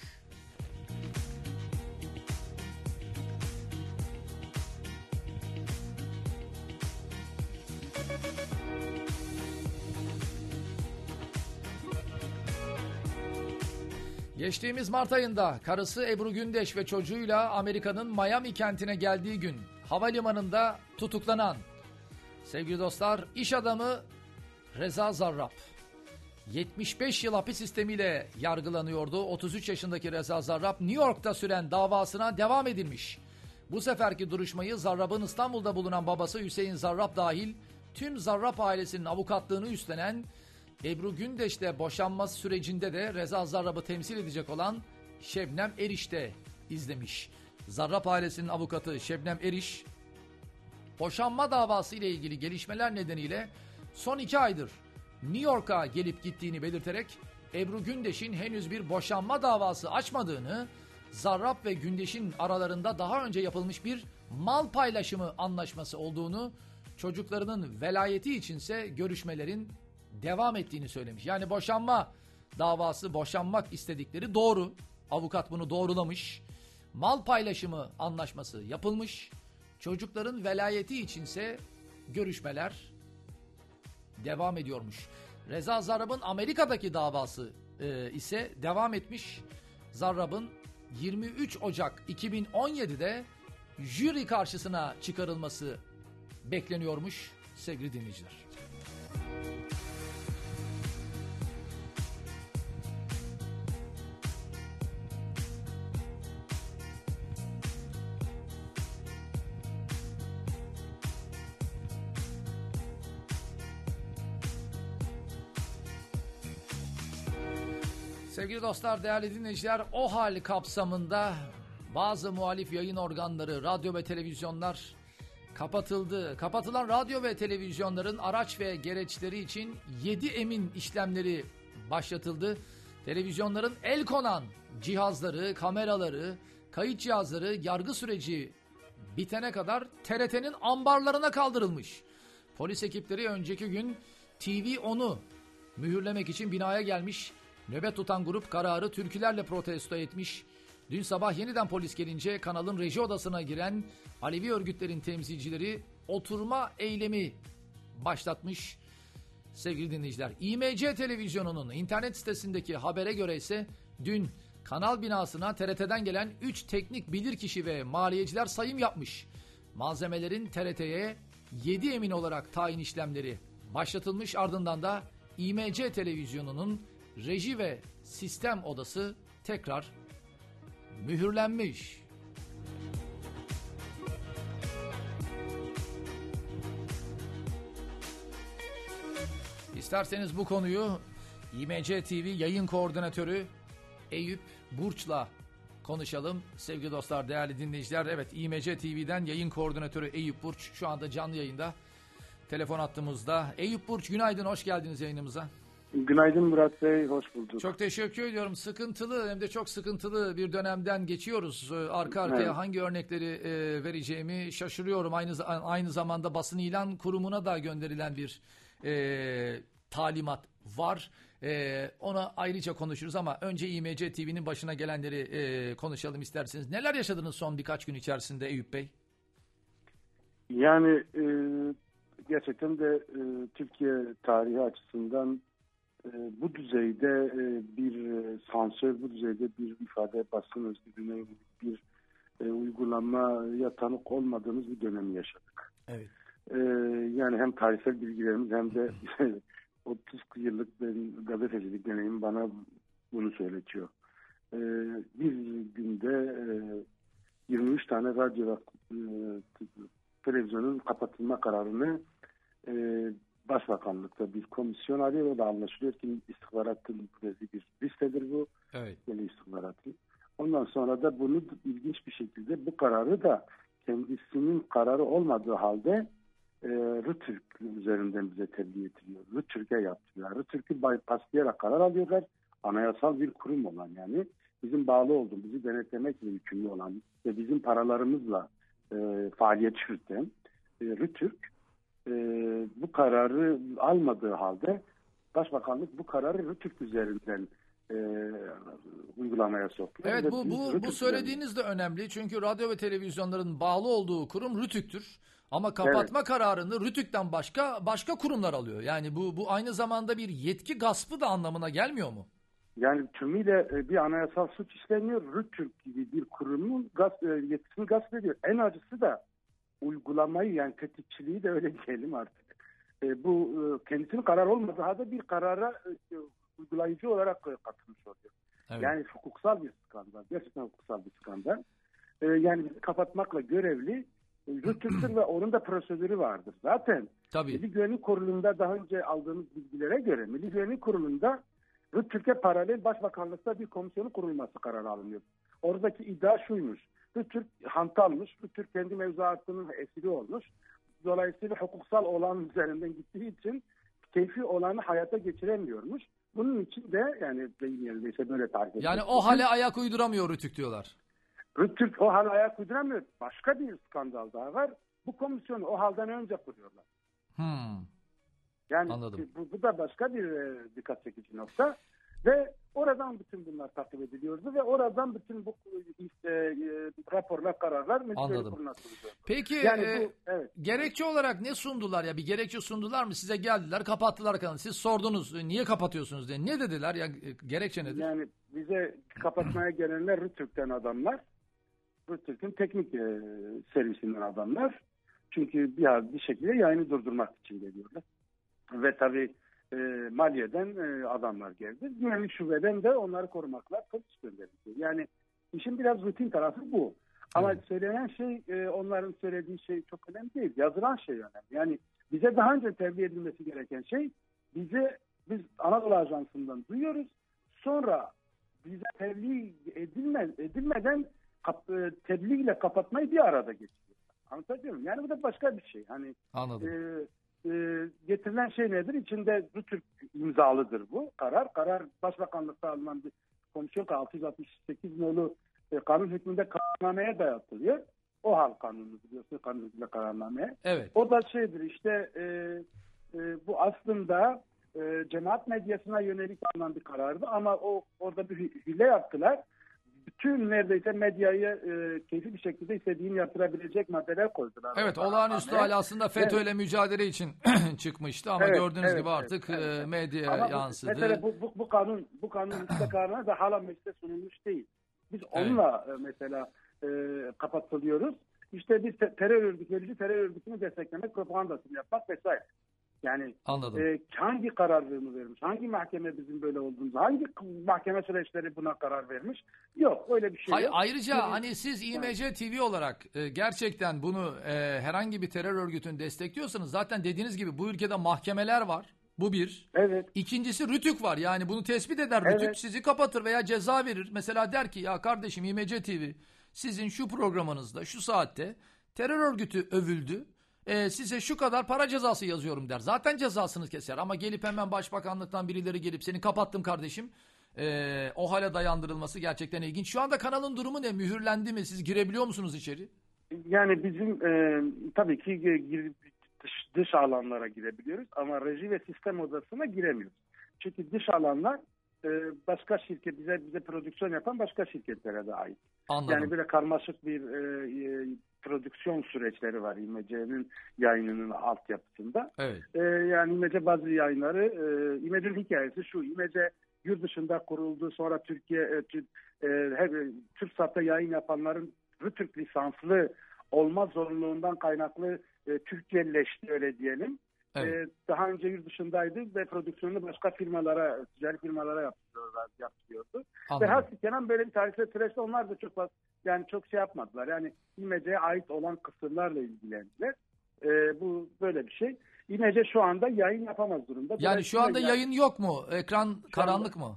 Geçtiğimiz Mart ayında karısı Ebru Gündeş ve çocuğuyla Amerika'nın Miami kentine geldiği gün havalimanında tutuklanan sevgili dostlar iş adamı Reza Zarrab yetmiş beş yıl hapis sistemiyle yargılanıyordu. otuz üç yaşındaki Reza Zarrab New York'ta süren davasına devam edilmiş. Bu seferki duruşmayı Zarrab'ın İstanbul'da bulunan babası Hüseyin Zarrab dahil tüm Zarrab ailesinin avukatlığını üstlenen Ebru Gündeş'te boşanması sürecinde de Reza Zarrab'ı temsil edecek olan Şebnem Eriş de izlemiş. Zarrab ailesinin avukatı Şebnem Eriş, boşanma davası ile ilgili gelişmeler nedeniyle son iki aydır New York'a gelip gittiğini belirterek Ebru Gündeş'in henüz bir boşanma davası açmadığını, Zarrab ve Gündeş'in aralarında daha önce yapılmış bir mal paylaşımı anlaşması olduğunu, çocuklarının velayeti içinse görüşmelerin devam ettiğini söylemiş. Yani boşanma davası, boşanmak istedikleri doğru. Avukat bunu doğrulamış. Mal paylaşımı anlaşması yapılmış. Çocukların velayeti içinse görüşmeler devam ediyormuş. Reza Zarrab'ın Amerika'daki davası e, ise devam etmiş. Zarrab'ın yirmi üç Ocak iki bin on yedi'de jüri karşısına çıkarılması bekleniyormuş sevgili dinleyiciler. Sevgili dostlar, değerli dinleyiciler, o hal kapsamında bazı muhalif yayın organları, radyo ve televizyonlar kapatıldı. Kapatılan radyo ve televizyonların araç ve gereçleri için yedi emin işlemleri başlatıldı. Televizyonların el konan cihazları, kameraları, kayıt cihazları yargı süreci bitene kadar T R T'nin ambarlarına kaldırılmış. Polis ekipleri önceki gün T V onu mühürlemek için binaya gelmiş. Nöbet tutan grup kararı türkülerle protesto etmiş. Dün sabah yeniden polis gelince kanalın reji odasına giren Alevi örgütlerin temsilcileri oturma eylemi başlatmış. Sevgili dinleyiciler, İ M C televizyonunun internet sitesindeki habere göre ise dün kanal binasına T R T'den gelen üç teknik bilirkişi ve maliyeciler sayım yapmış. Malzemelerin T R T'ye yedi emin olarak tayin işlemleri başlatılmış, ardından da İ M C televizyonunun reji ve sistem odası tekrar mühürlenmiş. İsterseniz bu konuyu İ M C T V yayın koordinatörü Eyüp Burç'la konuşalım. Sevgili dostlar, değerli dinleyiciler, evet, İ M C T V'den yayın koordinatörü Eyüp Burç şu anda canlı yayında. Telefon hattımızda. Eyüp Burç, günaydın, hoş geldiniz yayınımıza. Günaydın Murat Bey, hoş bulduk. Çok teşekkür ediyorum. Sıkıntılı, hem de çok sıkıntılı bir dönemden geçiyoruz. Arka arkaya evet. Hangi örnekleri e, vereceğimi şaşırıyorum. Aynı aynı zamanda basın ilan kurumuna da gönderilen bir e, talimat var. E, ona ayrıca konuşuruz ama önce İ M C T V'nin başına gelenleri e, konuşalım isterseniz. Neler yaşadınız son birkaç gün içerisinde Eyüp Bey? Yani e, gerçekten de e, Türkiye tarihi açısından e, bu düzeyde e, bir e, sansür, bu düzeyde bir ifade, basın özgürlüğüne bir e, uygulamaya tanık olmadığımız bir dönemi yaşadık. Evet. E, yani hem tarihsel bilgilerimiz hem de otuz yıllık benim gazetecilik deneyimim bana bunu söyletiyor. E, bir günde e, yirmi üç tane radyo ve e, televizyonun kapatılma kararını e, Başbakanlıkta bir komisyon alıyor. O da anlaşılıyor ki istihbaratın bir listedir bu. Evet. Yani istihbaratı. Ondan sonra da bunu ilginç bir şekilde bu kararı da kendisinin kararı olmadığı halde e, Rütürk üzerinden bize tebliğ ediliyor. Rütürk'e yaptırıyor. Rütürk'ü bypasslayarak karar alıyorlar. Anayasal bir kurum olan, yani bizim bağlı olduğumuz, bizi denetlemekle yükümlü olan ve bizim paralarımızla e, faaliyet yürüten e, Rütürk e, bu kararı almadığı halde Başbakanlık bu kararı Rütürk üzerinden e, uygulamaya sokuyor. Evet, bu bu, bu söylediğiniz de önemli. Çünkü radyo ve televizyonların bağlı olduğu kurum Rütük'tür. Ama kapatma evet. kararını Rütük'ten başka başka kurumlar alıyor. Yani bu bu aynı zamanda bir yetki gaspı da anlamına gelmiyor mu? Yani tümüyle bir anayasal suç işleniyor. Rütürk gibi bir kurumun gasp, yetkisini gasp ediyor. En acısı da uygulamayı, yani tetikçiliği de öyle diyelim artık. E, bu e, kendisinin karar olmadığı halde bir karara e, uygulayıcı olarak e, katılmış oluyor. Evet. Yani hukuksal bir skandal. Gerçekten hukuksal bir skandal. E, yani kapatmakla görevli Rütürk'tür ve onun da prosedürü vardır. Zaten Tabii. Milli Güvenlik Kurulu'nda daha önce aldığımız bilgilere göre Milli Güvenlik Kurulu'nda Rütürk'e paralel Başbakanlıkta bir komisyonu kurulması kararı alınıyor. Oradaki iddia şuymuş. Rütürk hantalmış. Rütürk kendi mevzuatının esiri olmuş. Dolayısıyla hukuksal olan üzerinden gittiği için keyfi olanı hayata geçiremiyormuş. Bunun için de yani beyin yerindeyse böyle tarif ediyor. Yani o hale ayak uyduramıyor Rütürk diyorlar. Rütürk o hale ayak uyduramıyor. Başka bir skandal daha var. Bu komisyonu o halden önce kuruyorlar. Hmm. Yani bu, bu da başka bir e, dikkat çekici nokta. Ve oradan bütün bunlar takip ediliyordu ve oradan bütün bu işte, e, raporlar, kararlar Anladım. Peki yani e, bu, evet. gerekçe olarak ne sundular ya? Bir gerekçe sundular mı? Size geldiler, kapattılar kanalı. Siz sordunuz niye kapatıyorsunuz diye. Ne dediler ya? Gerekçe nedir? Yani bize kapatmaya gelenler Rütürk'ten adamlar. Rütürk'ün teknik e, servisinden adamlar. Çünkü bir, bir şekilde yayını durdurmak için geliyorlar. Ve tabii e, maliyeden e, adamlar geldi. Güvenlik şubeden de onları korumakla polis gönderildi. Yani işin biraz rutin tarafı bu. Ama evet. söylenen şey, e, onların söylediği şey çok önemli değil. Yazılan şey önemli. Yani bize daha önce tebliğ edilmesi gereken şey, bize biz Anadolu Ajansı'ndan duyuyoruz. Sonra bize tebliğ edilme, edilmeden kap, e, tebliğle kapatmayı bir arada geçiriyor. Anlatabiliyor muyum? Yani bu da başka bir şey. Hani Anladım. E, e, getirilen şey nedir? İçinde Rütürk imzalıdır bu karar. Karar Başbakanlıkta alınan bir komisyon altı yüz altmış sekiz nolu e, kanun hükmünde kararnameye dayatılıyor. OHAL kanunu biliyorsun, kanun hükümle kararname. Evet. O da şeydir işte e, e, bu aslında e, cemaat medyasına yönelik alınan bir karardı ama o orada bir hile yaptılar. Bütün neredeyse medyayı e, keyifli bir şekilde istediğini yaptırabilecek maddeler koydular. Evet, olağanüstü hal aslında FETÖ ile evet. mücadele için çıkmıştı ama evet, gördüğünüz evet, gibi artık evet, evet. medyaya ama yansıdı. Mesela bu, bu, bu kanun bu kanun hükümle kararname da hala mecliste sunulmuş değil. Biz onunla evet. mesela e, kapatılıyoruz. İşte biz te- terör örgütü, terör örgütünü desteklemek, propagandasını yapmak vesaire. Yani e, hangi kararını vermiş, hangi mahkeme bizim böyle olduğumuzu, hangi mahkeme süreçleri buna karar vermiş? Yok, öyle bir şey Hayır, yok. Ayrıca Şimdi, hani siz İ M C T V olarak e, gerçekten bunu e, herhangi bir terör örgütünü destekliyorsanız zaten dediğiniz gibi bu ülkede mahkemeler var. Bu bir. Evet. İkincisi RTÜK var. Yani bunu tespit eder RTÜK, evet. sizi kapatır veya ceza verir. Mesela der ki ya kardeşim İ M C T V sizin şu programınızda şu saatte terör örgütü övüldü. Ee, size şu kadar para cezası yazıyorum der. Zaten cezasını keser ama gelip hemen başbakanlıktan birileri gelip seni kapattım kardeşim. Ee, o hale dayandırılması gerçekten ilginç. Şu anda kanalın durumu ne? Mühürlendi mi? Siz girebiliyor musunuz içeri? Yani bizim e, tabii ki gir, dış, dış alanlara girebiliyoruz ama reji ve sistem odasına giremiyoruz. Çünkü dış alanlar e, başka şirket, bize bize prodüksiyon yapan başka şirketlere de ait. Anladım. Yani böyle karmaşık bir e, e, prodüksiyon süreçleri var İ M C'nin yayınının altyapısında. Evet. Ee, yani İ M C bazı yayınları, e, İ M C'nin hikayesi şu, İ M C yurt dışında kuruldu, sonra Türkiye, e, Türk, e, her, TürkSat'ta yayın yapanların RTÜK lisanslı olma zorunluluğundan kaynaklı e, Türkiye'leşti öyle diyelim. Evet. E, daha önce yurt dışındaydı ve prodüksiyonu başka firmalara, ticari firmalara yaptırıyorlar, yaptırıyordu. Ve hasbikenan böyle bir tarihsel süreçte onlar da çok fazla, yani çok şey yapmadılar. Yani İ M C'ye ait olan kısımlarla ilgilendiler. E, bu böyle bir şey. İ M C şu anda yayın yapamaz durumda. Yani şu anda yayın yok mu? Ekran karanlık mı?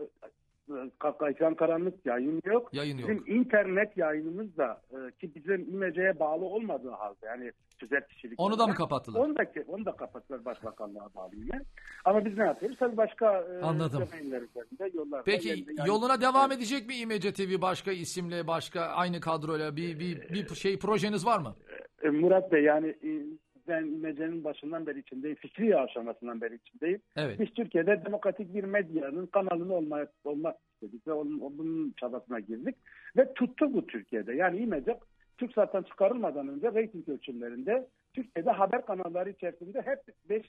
Ekran karanlık, yayın yok. Yayın yok. Bizim internet yayınımız da ki bizim İ M C'ye bağlı olmadığı halde yani tüzel kişilik. Onu da mı kapattılar? Onu da, onu da kapattılar başbakanlığa bağlı yine. Ama biz ne yapıyoruz? Tabii başka Anladım. domainler üzerinde yollar. Peki yoluna devam edecek mi İ M C T V başka isimle, başka aynı kadroyla bir bir bir şey projeniz var mı? Murat Bey yani ben İ M C'nin başından beri içindeyim. Fikri aşamasından beri içindeyim. Evet. Biz Türkiye'de demokratik bir medyanın kanalını olmaya, olmak istedik ve onun, onun çabasına girdik. Ve tuttu bu Türkiye'de. Yani İ M C TürkSat'tan çıkarılmadan önce reyting ölçümlerinde Türkiye'de haber kanalları içerisinde hep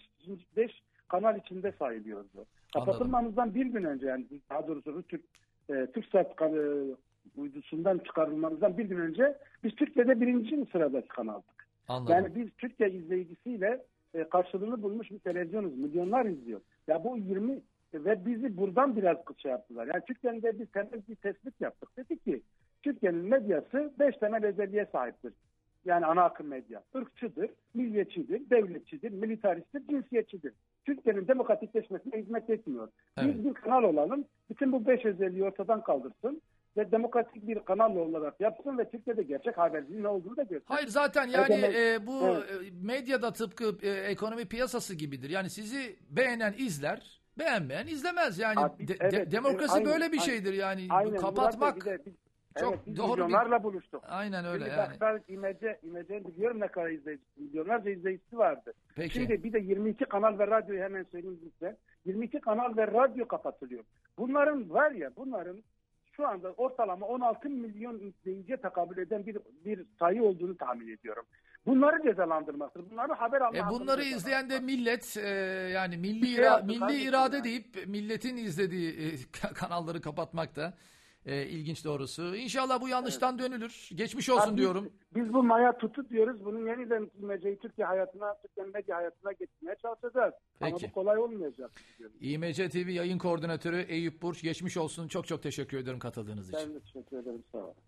beş kanal içinde sayılıyordu. Kapatılmamızdan bir gün önce yani daha doğrusu Türk, e, TürkSat e, uydusundan çıkarılmamızdan bir gün önce biz Türkiye'de birinci sıradaki kanaldık. Anladım. Yani biz Türkiye izleyicisiyle e, karşılığını bulmuş bir televizyonuz. Milyonlar izliyor. Ya bu yirmi ve bizi buradan biraz şey yaptılar. Yani Türkiye'nin de biz temel bir tespit yaptık. Dedi ki Türkiye'nin medyası beş temel özelliğe sahiptir. Yani ana akım medya. Irkçıdır, milliyetçidir, devletçidir, militaristtir, cinsiyetçidir. Türkiye'nin demokratikleşmesine hizmet etmiyor. Evet. Biz bir kanal olalım, bütün bu beş özelliği ortadan kaldırsın ve demokratik bir kanal olarak yapsın ve Türkiye'de gerçek haberciliğin ne olduğunu da görsün. Hayır zaten yani e, bu evet. medyada tıpkı e, ekonomi piyasası gibidir. Yani sizi beğenen izler, beğenmeyen izlemez. Yani Abi, de, evet, de, demokrasi evet, böyle aynen, bir şeydir yani. Aynen, kapatmak de, biz, çok evet, biz doğru milyonlarla bir... buluştuk. Aynen öyle Şimdi yani. Ben İ M C, İ M C'nin biliyorum ne kadar izleyicisi, milyonlarca izleyicisi vardı. Peki. Şimdi bir de yirmi iki kanal ve radyoyu hemen söyleyeyim size. yirmi iki kanal ve radyo kapatılıyor. Bunların var ya bunların şu anda ortalama on altı milyon izleyiciye tekabül eden bir bir sayı olduğunu tahmin ediyorum. Bunları cezalandırmaktır. Bunları haber alma. E bunları izleyen de millet e, yani milli şey ira, milli irade yani. deyip milletin izlediği e, kanalları kapatmak da e, ilginç doğrusu. İnşallah bu yanlıştan evet. dönülür. Geçmiş olsun Abi, diyorum. Biz, biz bu maya tutup diyoruz. Bunun yeniden İ M C'yi Türkiye hayatına, Türkiye medya hayatına getirmeye çalışacağız. Peki. Ama bu kolay olmayacak. İ M C T V yayın koordinatörü Eyüp Burç geçmiş olsun. Çok çok teşekkür ederim katıldığınız için. Ben de teşekkür ederim. Sağ olun.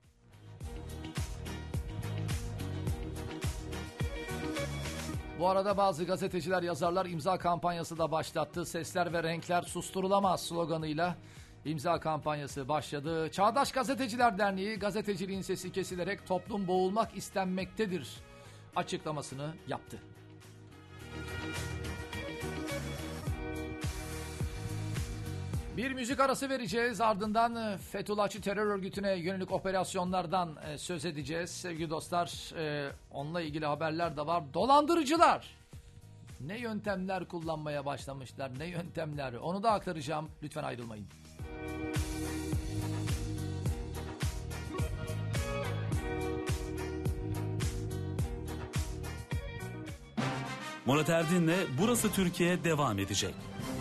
Bu arada bazı gazeteciler, yazarlar imza kampanyası da başlattı. Sesler ve renkler susturulamaz sloganıyla imza kampanyası başladı. Çağdaş Gazeteciler Derneği gazeteciliğin sesi kesilerek toplum boğulmak istenmektedir açıklamasını yaptı. Bir müzik arası vereceğiz. Ardından Fethullahçı terör örgütüne yönelik operasyonlardan söz edeceğiz. Sevgili dostlar, onunla ilgili haberler de var. Dolandırıcılar ne yöntemler kullanmaya başlamışlar, ne yöntemler, onu da aktaracağım. Lütfen ayrılmayın. Murat Erdin'le Burası Türkiye devam edecek.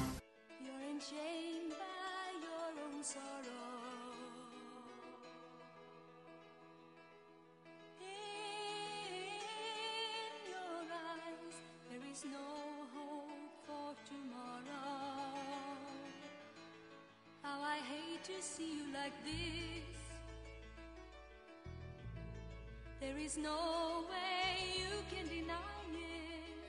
There is no way you can deny it.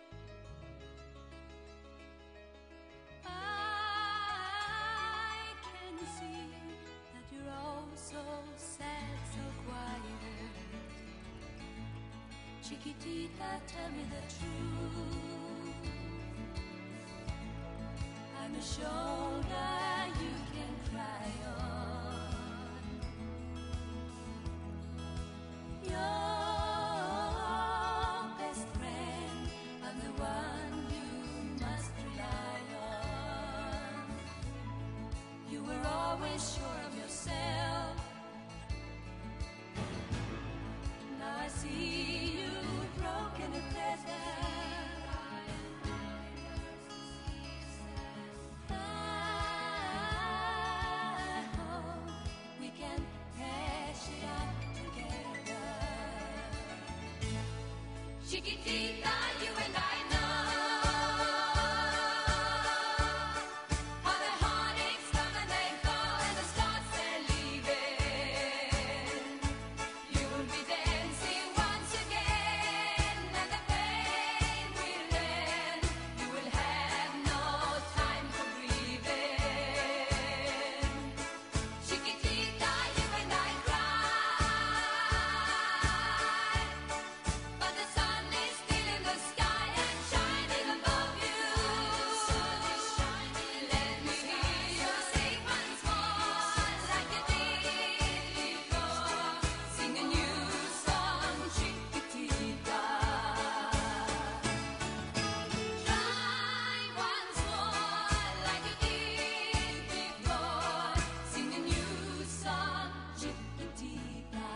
I can see that you're all so sad, so quiet. Chiquitita, tell me the truth. I'm a shoulder you can cry on. Your best friend, I'm the one you must rely on. You were always sure of yourself. Now I see you broken and pleasant. I hope we can hash it out. Chiquitita, you and I know how the heartaches come and they go and the stars they're leaving. You will be dancing once again and the pain will end. You will have no time for grieving. Chiquitita, you and I cry, but the sun is still in the sky and shining above you. Let me hear you sing once more like you did before. Sing a new song, Chiquitita. Try once more like you did before. Sing a new song, Chiquitita.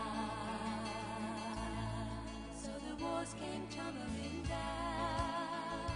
So the walls came tumbling down,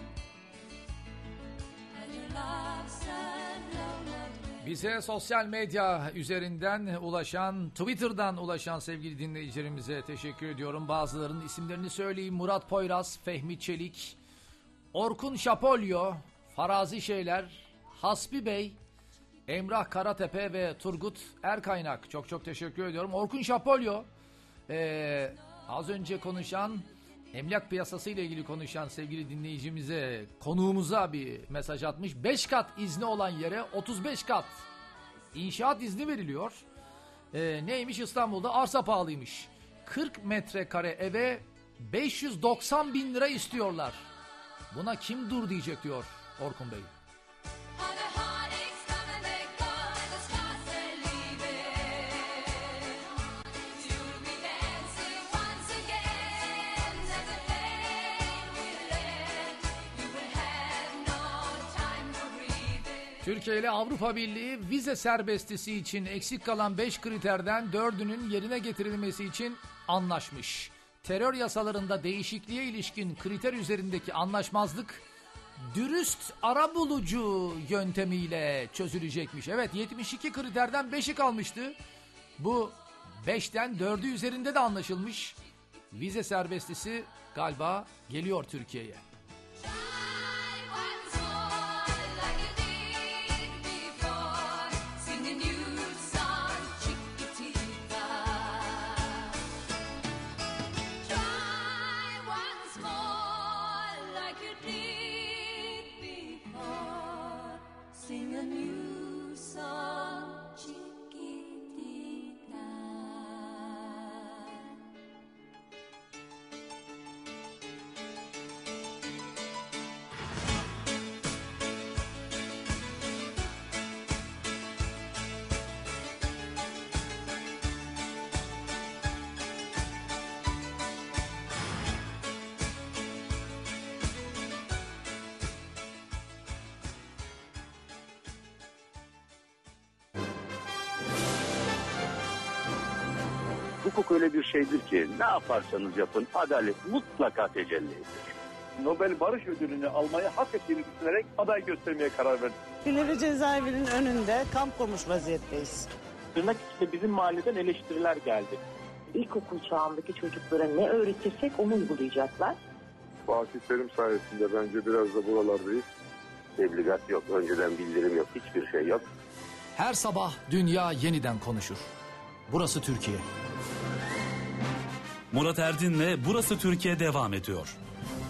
and your love sun rolled away. Bize sosyal medya üzerinden ulaşan, Twitter'dan ulaşan sevgili dinleyicilerimize teşekkür ediyorum. Bazılarının isimlerini söyleyeyim. Murat Poyraz, Fehmi Çelik, Orkun Şapolyo, Farazi Şeyler, Hasbi Bey, Emrah Karatepe ve Turgut Erkaynak. Çok çok teşekkür ediyorum. Orkun Şapolyo, ee, az önce konuşan, emlak piyasası ile ilgili konuşan sevgili dinleyicimize, konuğumuza bir mesaj atmış. beş kat izni olan yere otuz beş kat inşaat izni veriliyor. Ee, neymiş, İstanbul'da arsa pahalıymış. kırk metrekare eve beş yüz doksan bin lira istiyorlar. Buna kim dur diyecek diyor Orkun Bey. How the heartaches come and they go and the stars they're leaving. You'll be dancing once again and the pain will end. You will have no time for breathing. Türkiye ile Avrupa Birliği vize serbestisi için eksik kalan beş kriterden dördünün yerine getirilmesi için anlaşmış. Terör yasalarında değişikliğe ilişkin kriter üzerindeki anlaşmazlık dürüst arabulucu yöntemiyle çözülecekmiş. Evet, yetmiş iki kriterden beşi kalmıştı. Bu beşten dördü üzerinde de anlaşılmış. Vize serbestisi galiba geliyor Türkiye'ye. Once more like you did before. Sing a new song, Chiquitita. Try once more like you did before. Sing a new song, Chiquitita. Hukuk öyle bir şeydir ki ne yaparsanız yapın adalet mutlaka tecelli eder. Nobel Barış Ödülünü almayı hak ettiğini düşünerek aday göstermeye karar verdim. Silivri cezaevinin önünde kamp kurmuş vaziyetteyiz. Tırnak içinde bizim mahalleden eleştiriler geldi. İlkokul çağındaki çocuklara ne öğretirsek onu uygulayacaklar. Fatih Terim sayesinde bence biraz da buralardayız. Tebligat yok, önceden bildirim yok, hiçbir şey yok. Her sabah dünya yeniden konuşur. Burası Türkiye. Murat Erdin'le Burası Türkiye devam ediyor.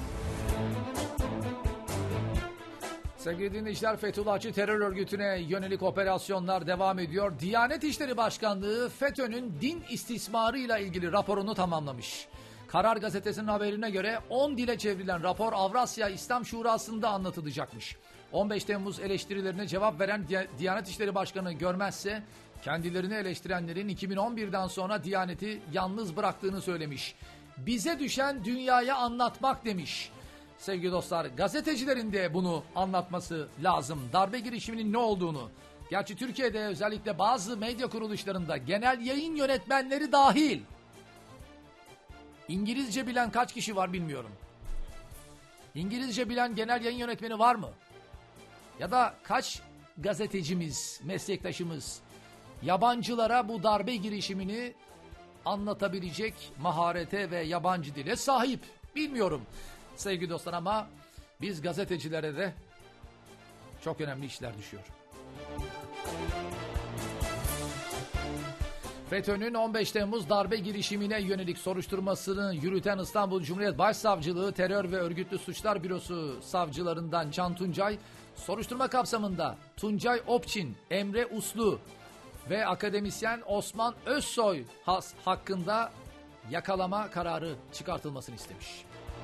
Sevgili dinleyiciler, Fethullahçı terör örgütüne yönelik operasyonlar devam ediyor. Diyanet İşleri Başkanlığı FETÖ'nün din istismarıyla ilgili raporunu tamamlamış. Karar Gazetesi'nin haberine göre on dile çevrilen rapor Avrasya İslam Şurası'nda anlatılacakmış. on beş Temmuz eleştirilerine cevap veren Diyanet İşleri Başkanı Görmezse, kendilerini eleştirenlerin iki bin on birden sonra Diyanet'i yalnız bıraktığını söylemiş. Bize düşen dünyaya anlatmak demiş. Sevgili dostlar, gazetecilerin de bunu anlatması lazım. Darbe girişiminin ne olduğunu. Gerçi Türkiye'de özellikle bazı medya kuruluşlarında genel yayın yönetmenleri dahil. İngilizce bilen kaç kişi var bilmiyorum. İngilizce bilen genel yayın yönetmeni var mı? Ya da kaç gazetecimiz, meslektaşımız yabancılara bu darbe girişimini anlatabilecek maharete ve yabancı dile sahip? Bilmiyorum sevgili dostlar, ama biz gazetecilere de çok önemli işler düşüyor. FETÖ'nün on beş Temmuz darbe girişimine yönelik soruşturmasını yürüten İstanbul Cumhuriyet Başsavcılığı Terör ve Örgütlü Suçlar Bürosu savcılarından Can Tuncay, soruşturma kapsamında Tuncay Opçin, Emre Uslu ve akademisyen Osman Özsoy has hakkında yakalama kararı çıkartılmasını istemiş.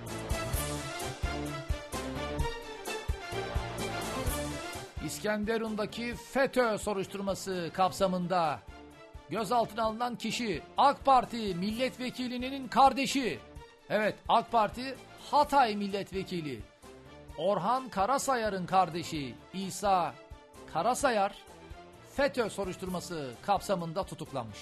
İskenderun'daki FETÖ soruşturması kapsamında gözaltına alınan kişi AK Parti milletvekilinin kardeşi. Evet, AK Parti Hatay milletvekili Orhan Karasayar'ın kardeşi İsa Karasayar FETÖ soruşturması kapsamında tutuklanmış.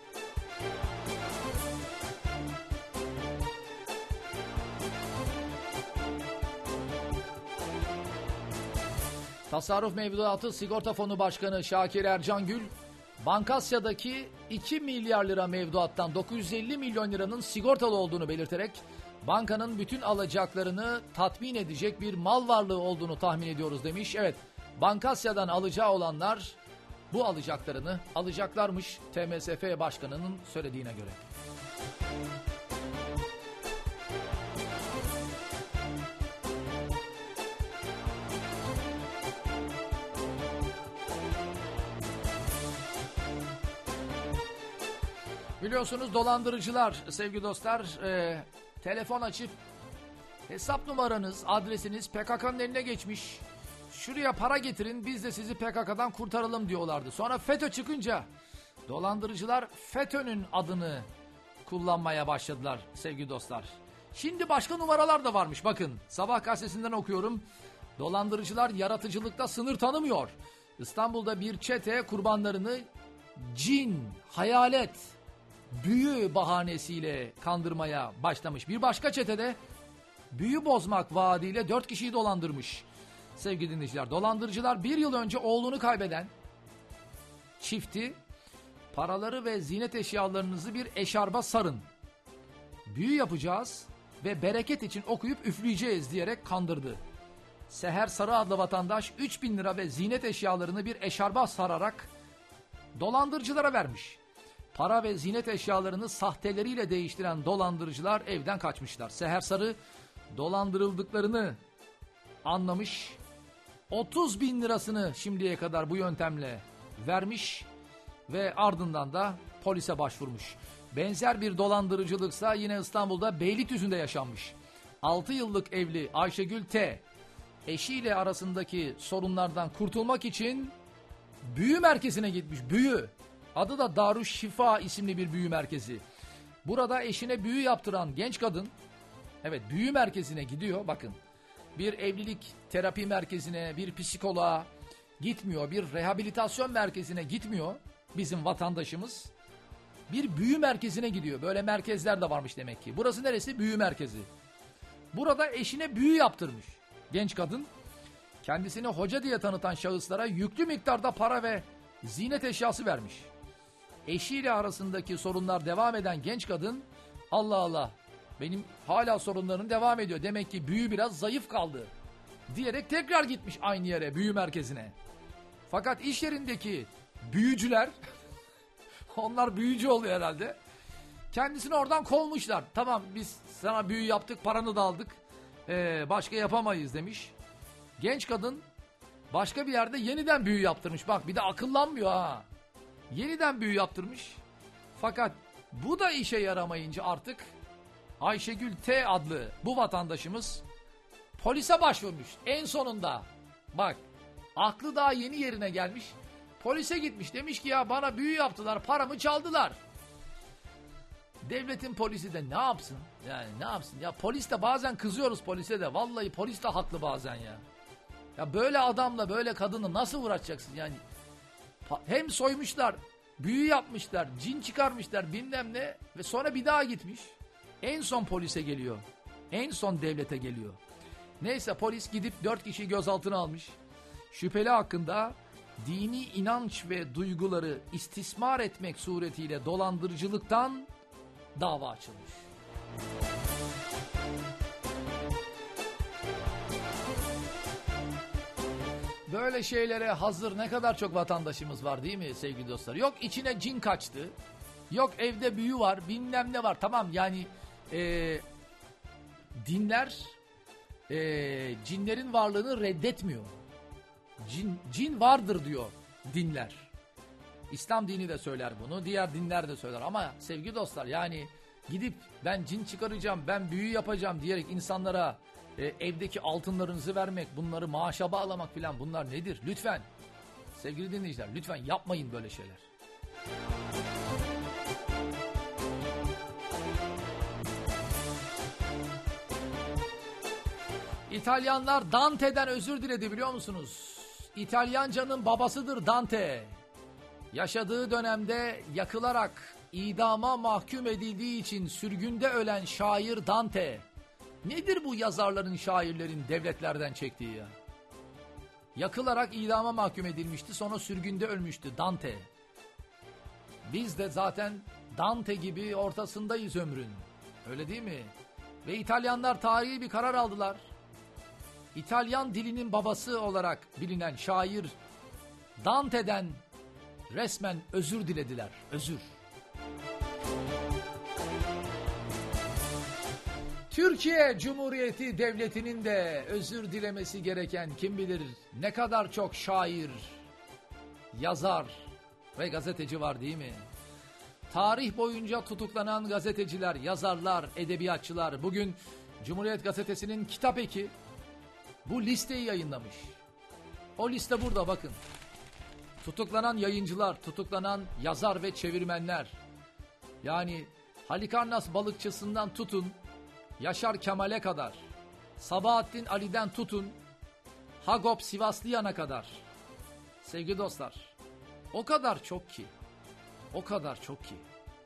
Tasarruf Mevduatı Sigorta Fonu Başkanı Şakir Ercangül, Bankasya'daki iki milyar lira mevduattan dokuz yüz elli milyon liranın sigortalı olduğunu belirterek bankanın bütün alacaklarını tatmin edecek bir mal varlığı olduğunu tahmin ediyoruz demiş. Evet, Bankasya'dan alacağı olanlar bu alacaklarını alacaklarmış T M S F Başkanı'nın söylediğine göre. Biliyorsunuz dolandırıcılar sevgili dostlar e, telefon açıp hesap numaranız, adresiniz P K K'nın eline geçmiş. Şuraya para getirin, biz de sizi P K K'dan kurtaralım diyorlardı. Sonra FETÖ çıkınca dolandırıcılar FETÖ'nün adını kullanmaya başladılar sevgili dostlar. Şimdi başka numaralar da varmış, bakın Sabah gazetesinden okuyorum. Dolandırıcılar yaratıcılıkta sınır tanımıyor. İstanbul'da bir çete kurbanlarını cin, hayalet, büyü bahanesiyle kandırmaya başlamış. Bir başka çetede büyü bozmak vaadiyle dört kişiyi dolandırmış. Sevgili dinleyiciler, dolandırıcılar bir yıl önce oğlunu kaybeden çifti paraları ve ziynet eşyalarınızı bir eşarba sarın, büyü yapacağız ve bereket için okuyup üfleyeceğiz diyerek kandırdı. Seher Sarı adlı vatandaş üç bin lira ve ziynet eşyalarını bir eşarba sararak dolandırıcılara vermiş. Para ve ziynet eşyalarını sahteleriyle değiştiren dolandırıcılar evden kaçmışlar. Seher Sarı dolandırıldıklarını anlamış. otuz bin lirasını şimdiye kadar bu yöntemle vermiş ve ardından da polise başvurmuş. Benzer bir dolandırıcılıksa yine İstanbul'da Beylikdüzü'nde yaşanmış. altı yıllık evli Ayşegül T. eşiyle arasındaki sorunlardan kurtulmak için büyü merkezine gitmiş. Büyü. Adı da Darüşşifa isimli bir büyü merkezi. Burada eşine büyü yaptıran genç kadın, evet, büyü merkezine gidiyor. Bakın, bir evlilik terapi merkezine, bir psikoloğa gitmiyor, bir rehabilitasyon merkezine gitmiyor bizim vatandaşımız. bir büyü merkezine gidiyor. Böyle merkezler de varmış demek ki. Burası neresi? Büyü merkezi. Burada eşine büyü yaptırmış. Genç kadın kendisini hoca diye tanıtan şahıslara yüklü miktarda para ve ziynet eşyası vermiş. Eşiyle arasındaki sorunlar devam eden genç kadın, Allah Allah benim hala sorunlarım devam ediyor. Demek ki büyü biraz zayıf kaldı diyerek tekrar gitmiş aynı yere, büyü merkezine. Fakat iş yerindeki büyücüler onlar büyücü oluyor herhalde. Kendisini oradan kovmuşlar. Tamam biz sana büyü yaptık, paranı da aldık. Ee, başka yapamayız demiş. Genç kadın başka bir yerde yeniden büyü yaptırmış. Bak bir de akıllanmıyor ha. Yeniden büyü yaptırmış. Fakat bu da işe yaramayınca artık Ayşegül T adlı bu vatandaşımız polise başvurmuş. En sonunda bak aklı daha yeni yerine gelmiş. Polise gitmiş, demiş ki ya bana büyü yaptılar, paramı çaldılar. Devletin polisi de ne yapsın? Yani ne yapsın? Ya polis de bazen kızıyoruz polise de. Vallahi polis de haklı bazen ya. Ya böyle adamla böyle kadını nasıl uğraşacaksın yani? Hem soymuşlar, büyü yapmışlar, cin çıkarmışlar bilmem ne ve sonra bir daha gitmiş. En son polise geliyor. En son devlete geliyor. Neyse polis gidip dört kişiyi gözaltına almış. Şüpheli hakkında dini inanç ve duyguları istismar etmek suretiyle dolandırıcılıktan dava açılmış. Böyle şeylere hazır ne kadar çok vatandaşımız var değil mi sevgili dostlar? Yok içine cin kaçtı. Yok evde büyü var, bilmem ne var. Tamam yani e, dinler e, cinlerin varlığını reddetmiyor. Cin, cin vardır diyor dinler. İslam dini de söyler bunu, diğer dinler de söyler. Ama sevgili dostlar yani gidip ben cin çıkaracağım, ben büyü yapacağım diyerek insanlara e, evdeki altınlarınızı vermek, bunları maaşa bağlamak filan bunlar nedir? Lütfen sevgili dinleyiciler lütfen yapmayın böyle şeyler. İtalyanlar Dante'den özür diledi biliyor musunuz? İtalyancanın babasıdır Dante. Yaşadığı dönemde yakılarak idama mahkum edildiği için sürgünde ölen şair Dante. Nedir bu yazarların, şairlerin devletlerden çektiği ya? Yakılarak idama mahkum edilmişti, sonra sürgünde ölmüştü Dante. Biz de zaten Dante gibi ortasındayız ömrün. Öyle değil mi? Ve İtalyanlar tarihi bir karar aldılar. İtalyan dilinin babası olarak bilinen şair Dante'den resmen özür dilediler. Özür. Türkiye Cumhuriyeti Devleti'nin de özür dilemesi gereken kim bilir ne kadar çok şair, yazar ve gazeteci var değil mi? Tarih boyunca tutuklanan gazeteciler, yazarlar, edebiyatçılar. Bugün Cumhuriyet Gazetesi'nin kitap eki bu listeyi yayınlamış. O liste burada bakın. Tutuklanan yayıncılar, tutuklanan yazar ve çevirmenler. Yani Halikarnas balıkçısından tutun, Yaşar Kemal'e kadar, Sabahattin Ali'den tutun, Hagop Sivaslıyan'a kadar. Sevgili dostlar, o kadar çok ki, o kadar çok ki.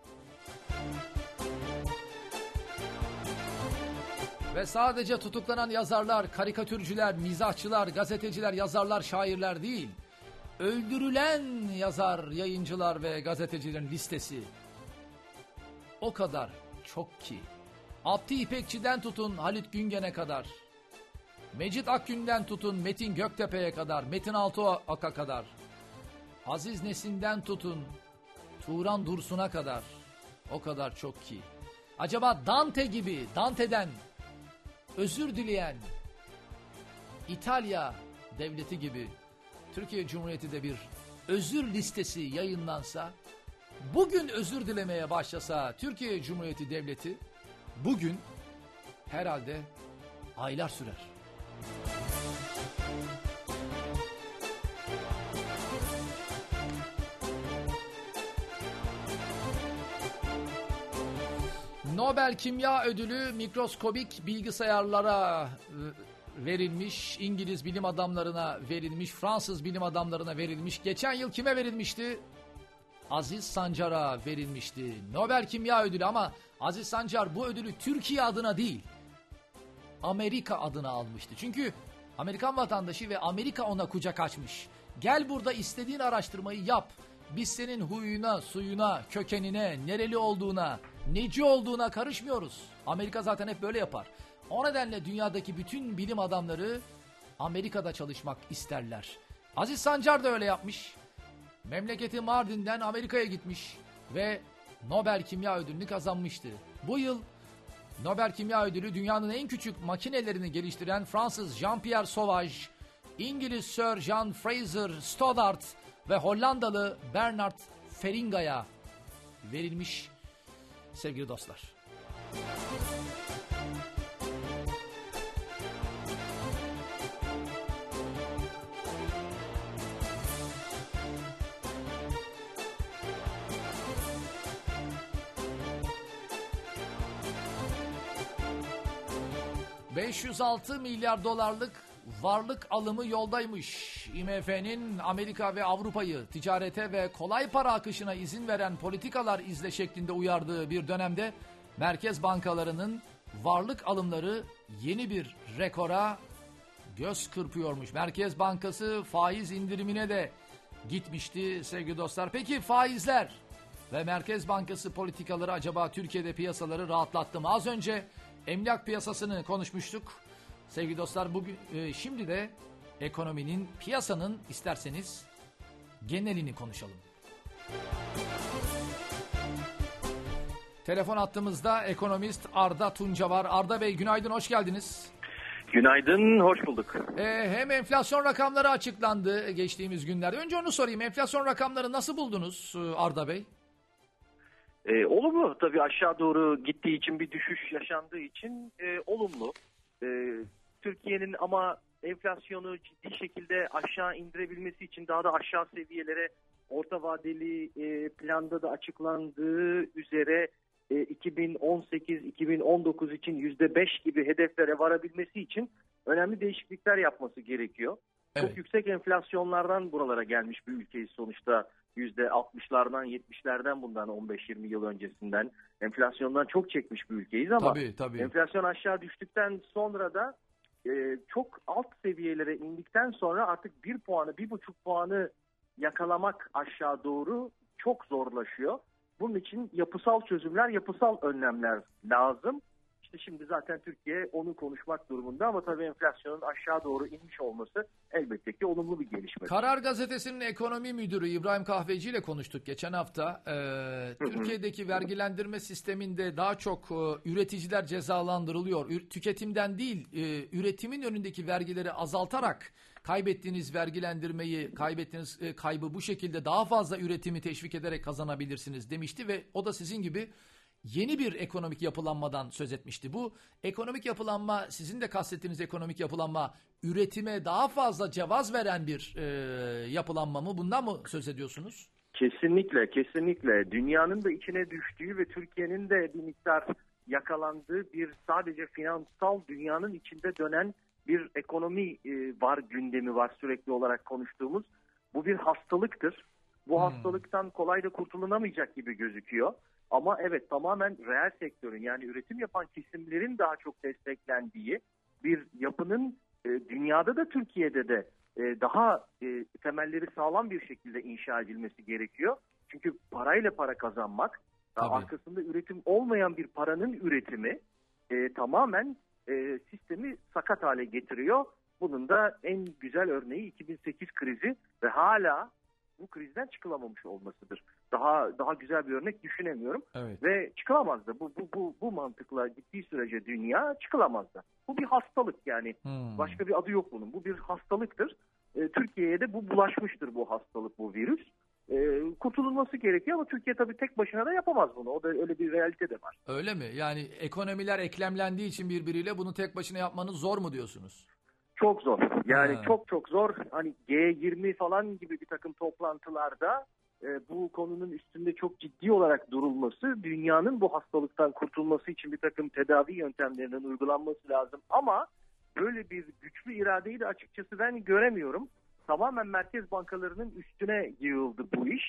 Ve sadece tutuklanan yazarlar, karikatürcüler, mizahçılar, gazeteciler, yazarlar, şairler değil. Öldürülen yazar, yayıncılar ve gazetecilerin listesi o kadar çok ki. Abdi İpekçi'den tutun Halit Güngen'e kadar. Mecit Akgün'den tutun Metin Göktepe'ye kadar, Metin Altıok'a kadar. Aziz Nesin'den tutun Turan Dursun'a kadar. O kadar çok ki. Acaba Dante gibi, Dante'den özür dileyen İtalya devleti gibi Türkiye Cumhuriyeti de bir özür listesi yayınlansa, bugün özür dilemeye başlasa Türkiye Cumhuriyeti Devleti, bugün herhalde aylar sürer. Nobel Kimya Ödülü mikroskobik bilgisayarlara verilmiş, İngiliz bilim adamlarına verilmiş, Fransız bilim adamlarına verilmiş. Geçen yıl kime verilmişti? Aziz Sancar'a verilmişti. Nobel Kimya Ödülü ama Aziz Sancar bu ödülü Türkiye adına değil, Amerika adına almıştı. Çünkü Amerikan vatandaşı ve Amerika ona kucak açmış. Gel burada istediğin araştırmayı yap. Biz senin huyuna, suyuna, kökenine, nereli olduğuna, neci olduğuna karışmıyoruz. Amerika zaten hep böyle yapar. O nedenle dünyadaki bütün bilim adamları Amerika'da çalışmak isterler. Aziz Sancar da öyle yapmış. Memleketi Mardin'den Amerika'ya gitmiş ve Nobel Kimya Ödülünü kazanmıştı. Bu yıl Nobel Kimya Ödülü dünyanın en küçük makinelerini geliştiren Fransız Jean-Pierre Sauvage, İngiliz Sir John Fraser Stoddart ve Hollandalı Bernard Feringa'ya verilmiş sevgili dostlar. beş yüz altı milyar dolarlık varlık alımı yoldaymış. I M F'nin Amerika ve Avrupa'yı ticarete ve kolay para akışına izin veren politikalar izle şeklinde uyardığı bir dönemde merkez bankalarının varlık alımları yeni bir rekora göz kırpıyormuş. Merkez Bankası faiz indirimine de gitmişti sevgili dostlar. Peki faizler ve Merkez Bankası politikaları acaba Türkiye'de piyasaları rahatlattı mı? Az önce emlak piyasasını konuşmuştuk. Sevgili dostlar bugün e, şimdi de ekonominin, piyasanın isterseniz genelini konuşalım. Telefon hattımızda ekonomist Arda Tunca var. Arda Bey günaydın, hoş geldiniz. Günaydın, hoş bulduk. Ee, hem enflasyon rakamları açıklandı geçtiğimiz günlerde. Önce onu sorayım, enflasyon rakamları nasıl buldunuz Arda Bey? Ee, olumlu tabii, aşağı doğru gittiği için, bir düşüş yaşandığı için e, olumlu. E, Türkiye'nin ama enflasyonu ciddi şekilde aşağı indirebilmesi için daha da aşağı seviyelere orta vadeli e, planda da açıklandığı üzere e, iki bin on sekiz iki bin on dokuz için yüzde beş gibi hedeflere varabilmesi için önemli değişiklikler yapması gerekiyor. Evet. Çok yüksek enflasyonlardan buralara gelmiş bir ülkeyiz sonuçta. yüzde altmışlardan yetmişlerden bundan on beş yirmi yıl öncesinden enflasyondan çok çekmiş bir ülkeyiz ama tabii, tabii. enflasyon aşağı düştükten sonra da e, çok alt seviyelere indikten sonra artık bir puanı bir buçuk puanı yakalamak aşağı doğru çok zorlaşıyor. Bunun için yapısal çözümler, yapısal önlemler lazım. İşte şimdi zaten Türkiye onu konuşmak durumunda ama tabii enflasyonun aşağı doğru inmiş olması elbette ki olumlu bir gelişme. Karar Gazetesi'nin ekonomi müdürü İbrahim Kahveci ile konuştuk geçen hafta. Ee, Türkiye'deki vergilendirme sisteminde daha çok e, üreticiler cezalandırılıyor. Ür, tüketimden değil, e, üretimin önündeki vergileri azaltarak kaybettiğiniz vergilendirmeyi, kaybettiğiniz e, kaybı bu şekilde daha fazla üretimi teşvik ederek kazanabilirsiniz demişti ve o da sizin gibi yeni bir ekonomik yapılanmadan söz etmişti. Bu ekonomik yapılanma, sizin de kastettiğiniz ekonomik yapılanma, üretime daha fazla cevaz veren bir e, yapılanma mı? Bundan mı söz ediyorsunuz? Kesinlikle, kesinlikle. Dünyanın da içine düştüğü ve Türkiye'nin de bir miktar yakalandığı bir sadece finansal dünyanın içinde dönen bir ekonomi e, var, gündemi var sürekli olarak konuştuğumuz. Bu bir hastalıktır. Bu hmm. hastalıktan kolay da kurtulunamayacak gibi gözüküyor. Ama evet, tamamen reel sektörün, yani üretim yapan kesimlerin daha çok desteklendiği bir yapının e, dünyada da Türkiye'de de e, daha e, temelleri sağlam bir şekilde inşa edilmesi gerekiyor. Çünkü parayla para kazanmak, arkasında üretim olmayan bir paranın üretimi e, tamamen e, sistemi sakat hale getiriyor. Bunun da en güzel örneği iki bin sekiz krizi ve hala bu krizden çıkılamamış olmasıdır. Daha daha güzel bir örnek düşünemiyorum. Evet. Ve çıkılamaz da. Bu, bu, bu, bu mantıkla gittiği sürece dünya çıkılamaz da. Bu bir hastalık yani. Hmm. Başka bir adı yok bunun. Bu bir hastalıktır. Ee, Türkiye'ye de bu bulaşmıştır, bu hastalık, bu virüs. Ee, kurtululması gerekiyor ama Türkiye tabii tek başına da yapamaz bunu. O da öyle bir realite de var. Öyle mi? Yani ekonomiler eklemlendiği için birbiriyle bunu tek başına yapmanız zor mu diyorsunuz? Çok zor. Yani ha. çok çok zor. Hani G yirmi falan gibi bir takım toplantılarda e, bu konunun üstünde çok ciddi olarak durulması, dünyanın bu hastalıktan kurtulması için bir takım tedavi yöntemlerinin uygulanması lazım. Ama böyle bir güçlü iradeyi de açıkçası ben göremiyorum. Tamamen merkez bankalarının üstüne yığıldı bu iş.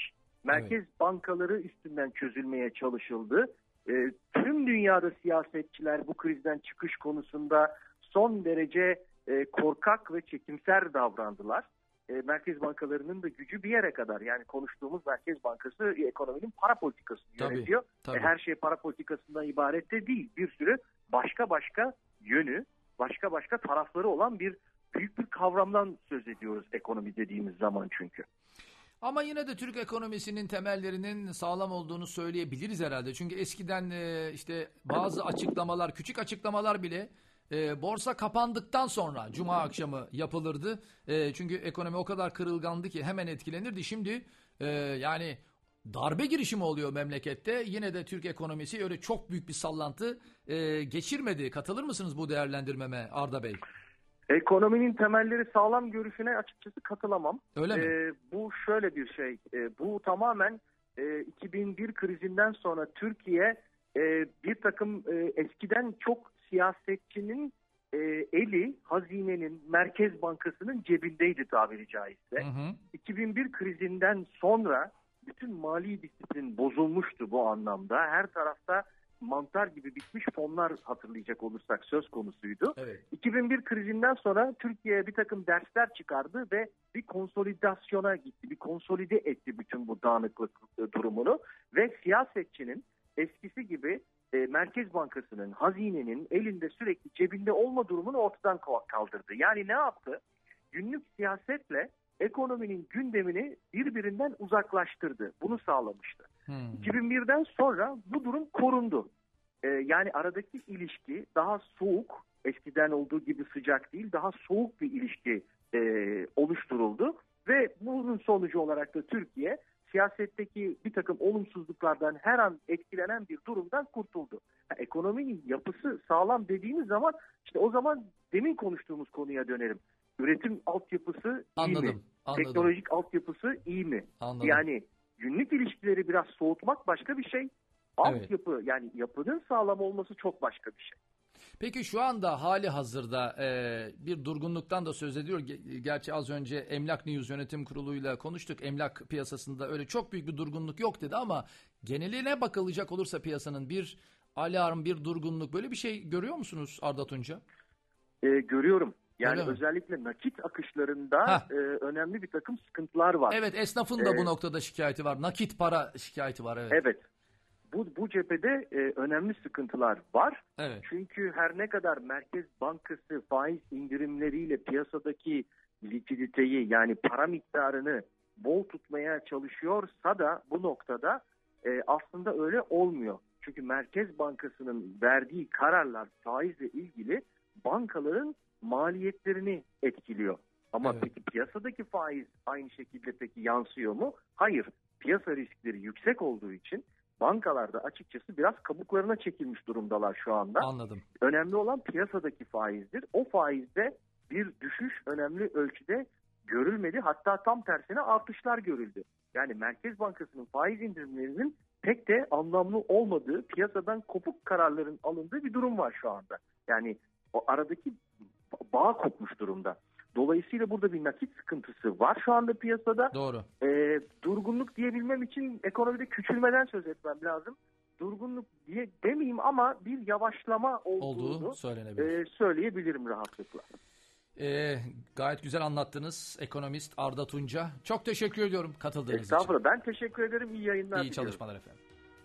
merkez evet. bankaları üstünden çözülmeye çalışıldı. E, tüm dünyada siyasetçiler bu krizden çıkış konusunda son derece e, korkak ve çekimser davrandılar. E, merkez bankalarının da gücü bir yere kadar. Yani konuştuğumuz Merkez Bankası e, ekonominin para politikasını tabii, yönetiyor. tabii. E, her şey para politikasından ibaret de değil. Bir sürü başka başka yönü, başka başka tarafları olan bir büyük bir kavramdan söz ediyoruz ekonomi dediğimiz zaman çünkü. Ama yine de Türk ekonomisinin temellerinin sağlam olduğunu söyleyebiliriz herhalde. Çünkü eskiden e, işte bazı açıklamalar, küçük açıklamalar bile e, borsa kapandıktan sonra Cuma akşamı yapılırdı. E, çünkü ekonomi o kadar kırılgandı ki hemen etkilenirdi. Şimdi e, yani darbe girişimi oluyor memlekette. Yine de Türk ekonomisi öyle çok büyük bir sallantı e, geçirmedi. Katılır mısınız bu değerlendirmeme Arda Bey? Ekonominin temelleri sağlam görüşüne açıkçası katılamam. Öyle mi? Ee, bu şöyle bir şey. Ee, bu tamamen e, iki bin bir krizinden sonra Türkiye e, bir takım e, eskiden çok siyasetçinin e, eli hazinenin, Merkez Bankası'nın cebindeydi tabiri caizse. Hı hı. iki bin bir krizinden sonra bütün mali disiplin bozulmuştu bu anlamda. Her tarafta mantar gibi bitmiş fonlar hatırlayacak olursak söz konusuydu. Evet. iki bin bir krizinden sonra Türkiye bir takım dersler çıkardı ve bir konsolidasyona gitti. Bir konsolide etti bütün bu dağınıklık durumunu ve siyasetçinin eskisi gibi e, Merkez Bankası'nın, hazinenin elinde sürekli cebinde olma durumunu ortadan kaldırdı. Yani ne yaptı? Günlük siyasetle ekonominin gündemini birbirinden uzaklaştırdı. Bunu sağlamıştı. Hmm. iki bin birden sonra bu durum korundu. Ee, yani aradaki ilişki daha soğuk, eskiden olduğu gibi sıcak değil, daha soğuk bir ilişki e, oluşturuldu. Ve bunun sonucu olarak da Türkiye siyasetteki bir takım olumsuzluklardan her an etkilenen bir durumdan kurtuldu. Yani ekonominin yapısı sağlam dediğimiz zaman işte o zaman demin konuştuğumuz konuya dönerim. Üretim altyapısı anladım, iyi mi? Anladım. Teknolojik altyapısı iyi mi? Anladım. Yani günlük ilişkileri biraz soğutmak başka bir şey. Altyapı evet. yani yapının sağlam olması çok başka bir şey. Peki şu anda hali hazırda e, bir durgunluktan da söz ediyor. Gerçi az önce Emlak News Yönetim Kurulu'yla konuştuk. Emlak piyasasında öyle çok büyük bir durgunluk yok dedi ama geneline bakılacak olursa piyasanın bir alarm, bir durgunluk böyle bir şey görüyor musunuz Arda Tunca? E, görüyorum. Yani özellikle nakit akışlarında e, önemli bir takım sıkıntılar var. Evet, esnafın da ee, bu noktada şikayeti var. Nakit para şikayeti var. Evet. Evet. Bu, bu cephede e, önemli sıkıntılar var. Evet. Çünkü her ne kadar Merkez Bankası faiz indirimleriyle piyasadaki likiditeyi yani para miktarını bol tutmaya çalışıyorsa da bu noktada e, aslında öyle olmuyor. Çünkü Merkez Bankası'nın verdiği kararlar faizle ilgili bankaların maliyetlerini etkiliyor. Ama evet. peki piyasadaki faiz aynı şekilde peki yansıyor mu? Hayır. Piyasa riskleri yüksek olduğu için bankalarda açıkçası biraz kabuklarına çekilmiş durumdalar şu anda. Anladım. Önemli olan piyasadaki faizdir. O faizde bir düşüş önemli ölçüde görülmedi. Hatta tam tersine artışlar görüldü. Yani Merkez Bankası'nın faiz indirimlerinin pek de anlamlı olmadığı, piyasadan kopuk kararların alındığı bir durum var şu anda. Yani o aradaki bağ kopmuş durumda. Dolayısıyla burada bir nakit sıkıntısı var şu anda piyasada. Doğru. E, durgunluk diyebilmem için ekonomide küçülmeden söz etmem lazım. Durgunluk diye demeyeyim ama bir yavaşlama olduğunu Olduğu söylenebilir. E, söyleyebilirim rahatlıkla. E, gayet güzel anlattınız ekonomist Arda Tunca. Çok teşekkür ediyorum katıldığınız için. Estağfurullah. Ben teşekkür ederim. İyi yayınlar İyi diliyorum. çalışmalar efendim.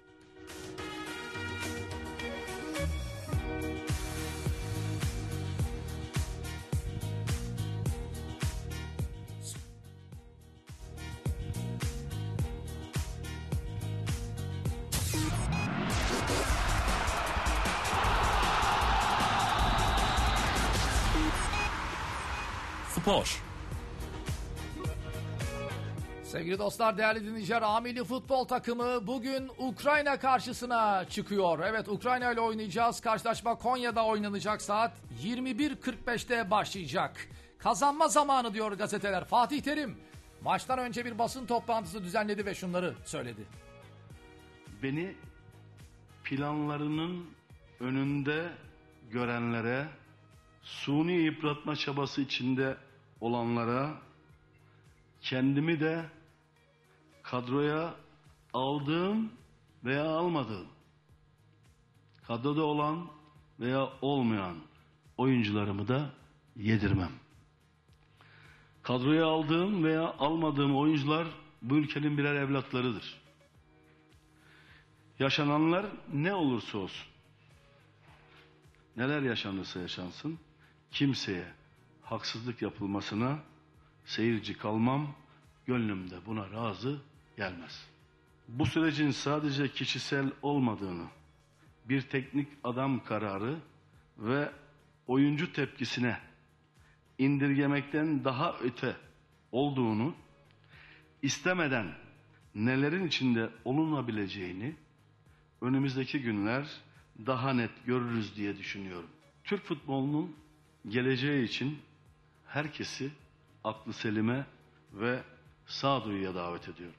Spor. Sevgili dostlar, değerli dinleyiciler, A Milli Futbol takımı bugün Ukrayna karşısına çıkıyor. Evet, Ukrayna ile oynayacağız. Karşılaşma Konya'da oynanacak, saat yirmi bir kırk beşte başlayacak. Kazanma zamanı diyor gazeteler. Fatih Terim maçtan önce bir basın toplantısı düzenledi ve şunları söyledi. Beni planlarının önünde görenlere, suni yıpratma çabası içinde olanlara, kendimi de kadroya aldığım veya almadığım, kadroda olan veya olmayan oyuncularımı da yedirmem. Kadroya aldığım veya almadığım oyuncular bu ülkenin birer evlatlarıdır. Yaşananlar ne olursa olsun, neler yaşanırsa yaşansın, kimseye haksızlık yapılmasına seyirci kalmam, gönlümde buna razı gelmez. Bu sürecin sadece kişisel olmadığını, bir teknik adam kararı ve oyuncu tepkisine indirgemekten daha öte olduğunu, istemeden nelerin içinde olunabileceğini önümüzdeki günler daha net görürüz diye düşünüyorum. Türk futbolunun geleceği için herkesi aklı selime ve sağduyuya davet ediyorum.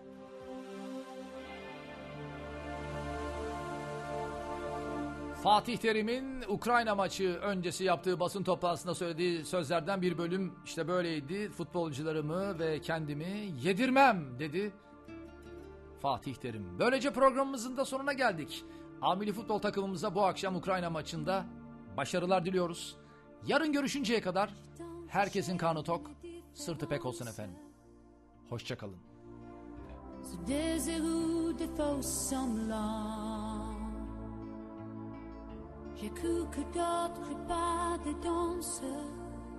Fatih Terim'in Ukrayna maçı öncesi yaptığı basın toplantısında söylediği sözlerden bir bölüm işte böyleydi. Futbolcularımı ve kendimi yedirmem dedi Fatih Terim. Böylece programımızın da sonuna geldik. A-Milli futbol takımımıza bu akşam Ukrayna maçında başarılar diliyoruz. Yarın görüşünceye kadar herkesin karnı tok, sırtı pek olsun efendim. Hoşçakalın. J'ai cru que d'autres pas des danseurs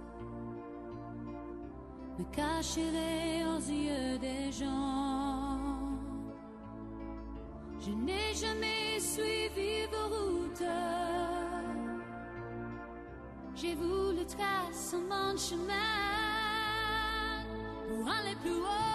me cacheraient aux yeux des gens. Je n'ai jamais suivi vos routes. J'ai voulu tracer mon chemin pour aller plus haut.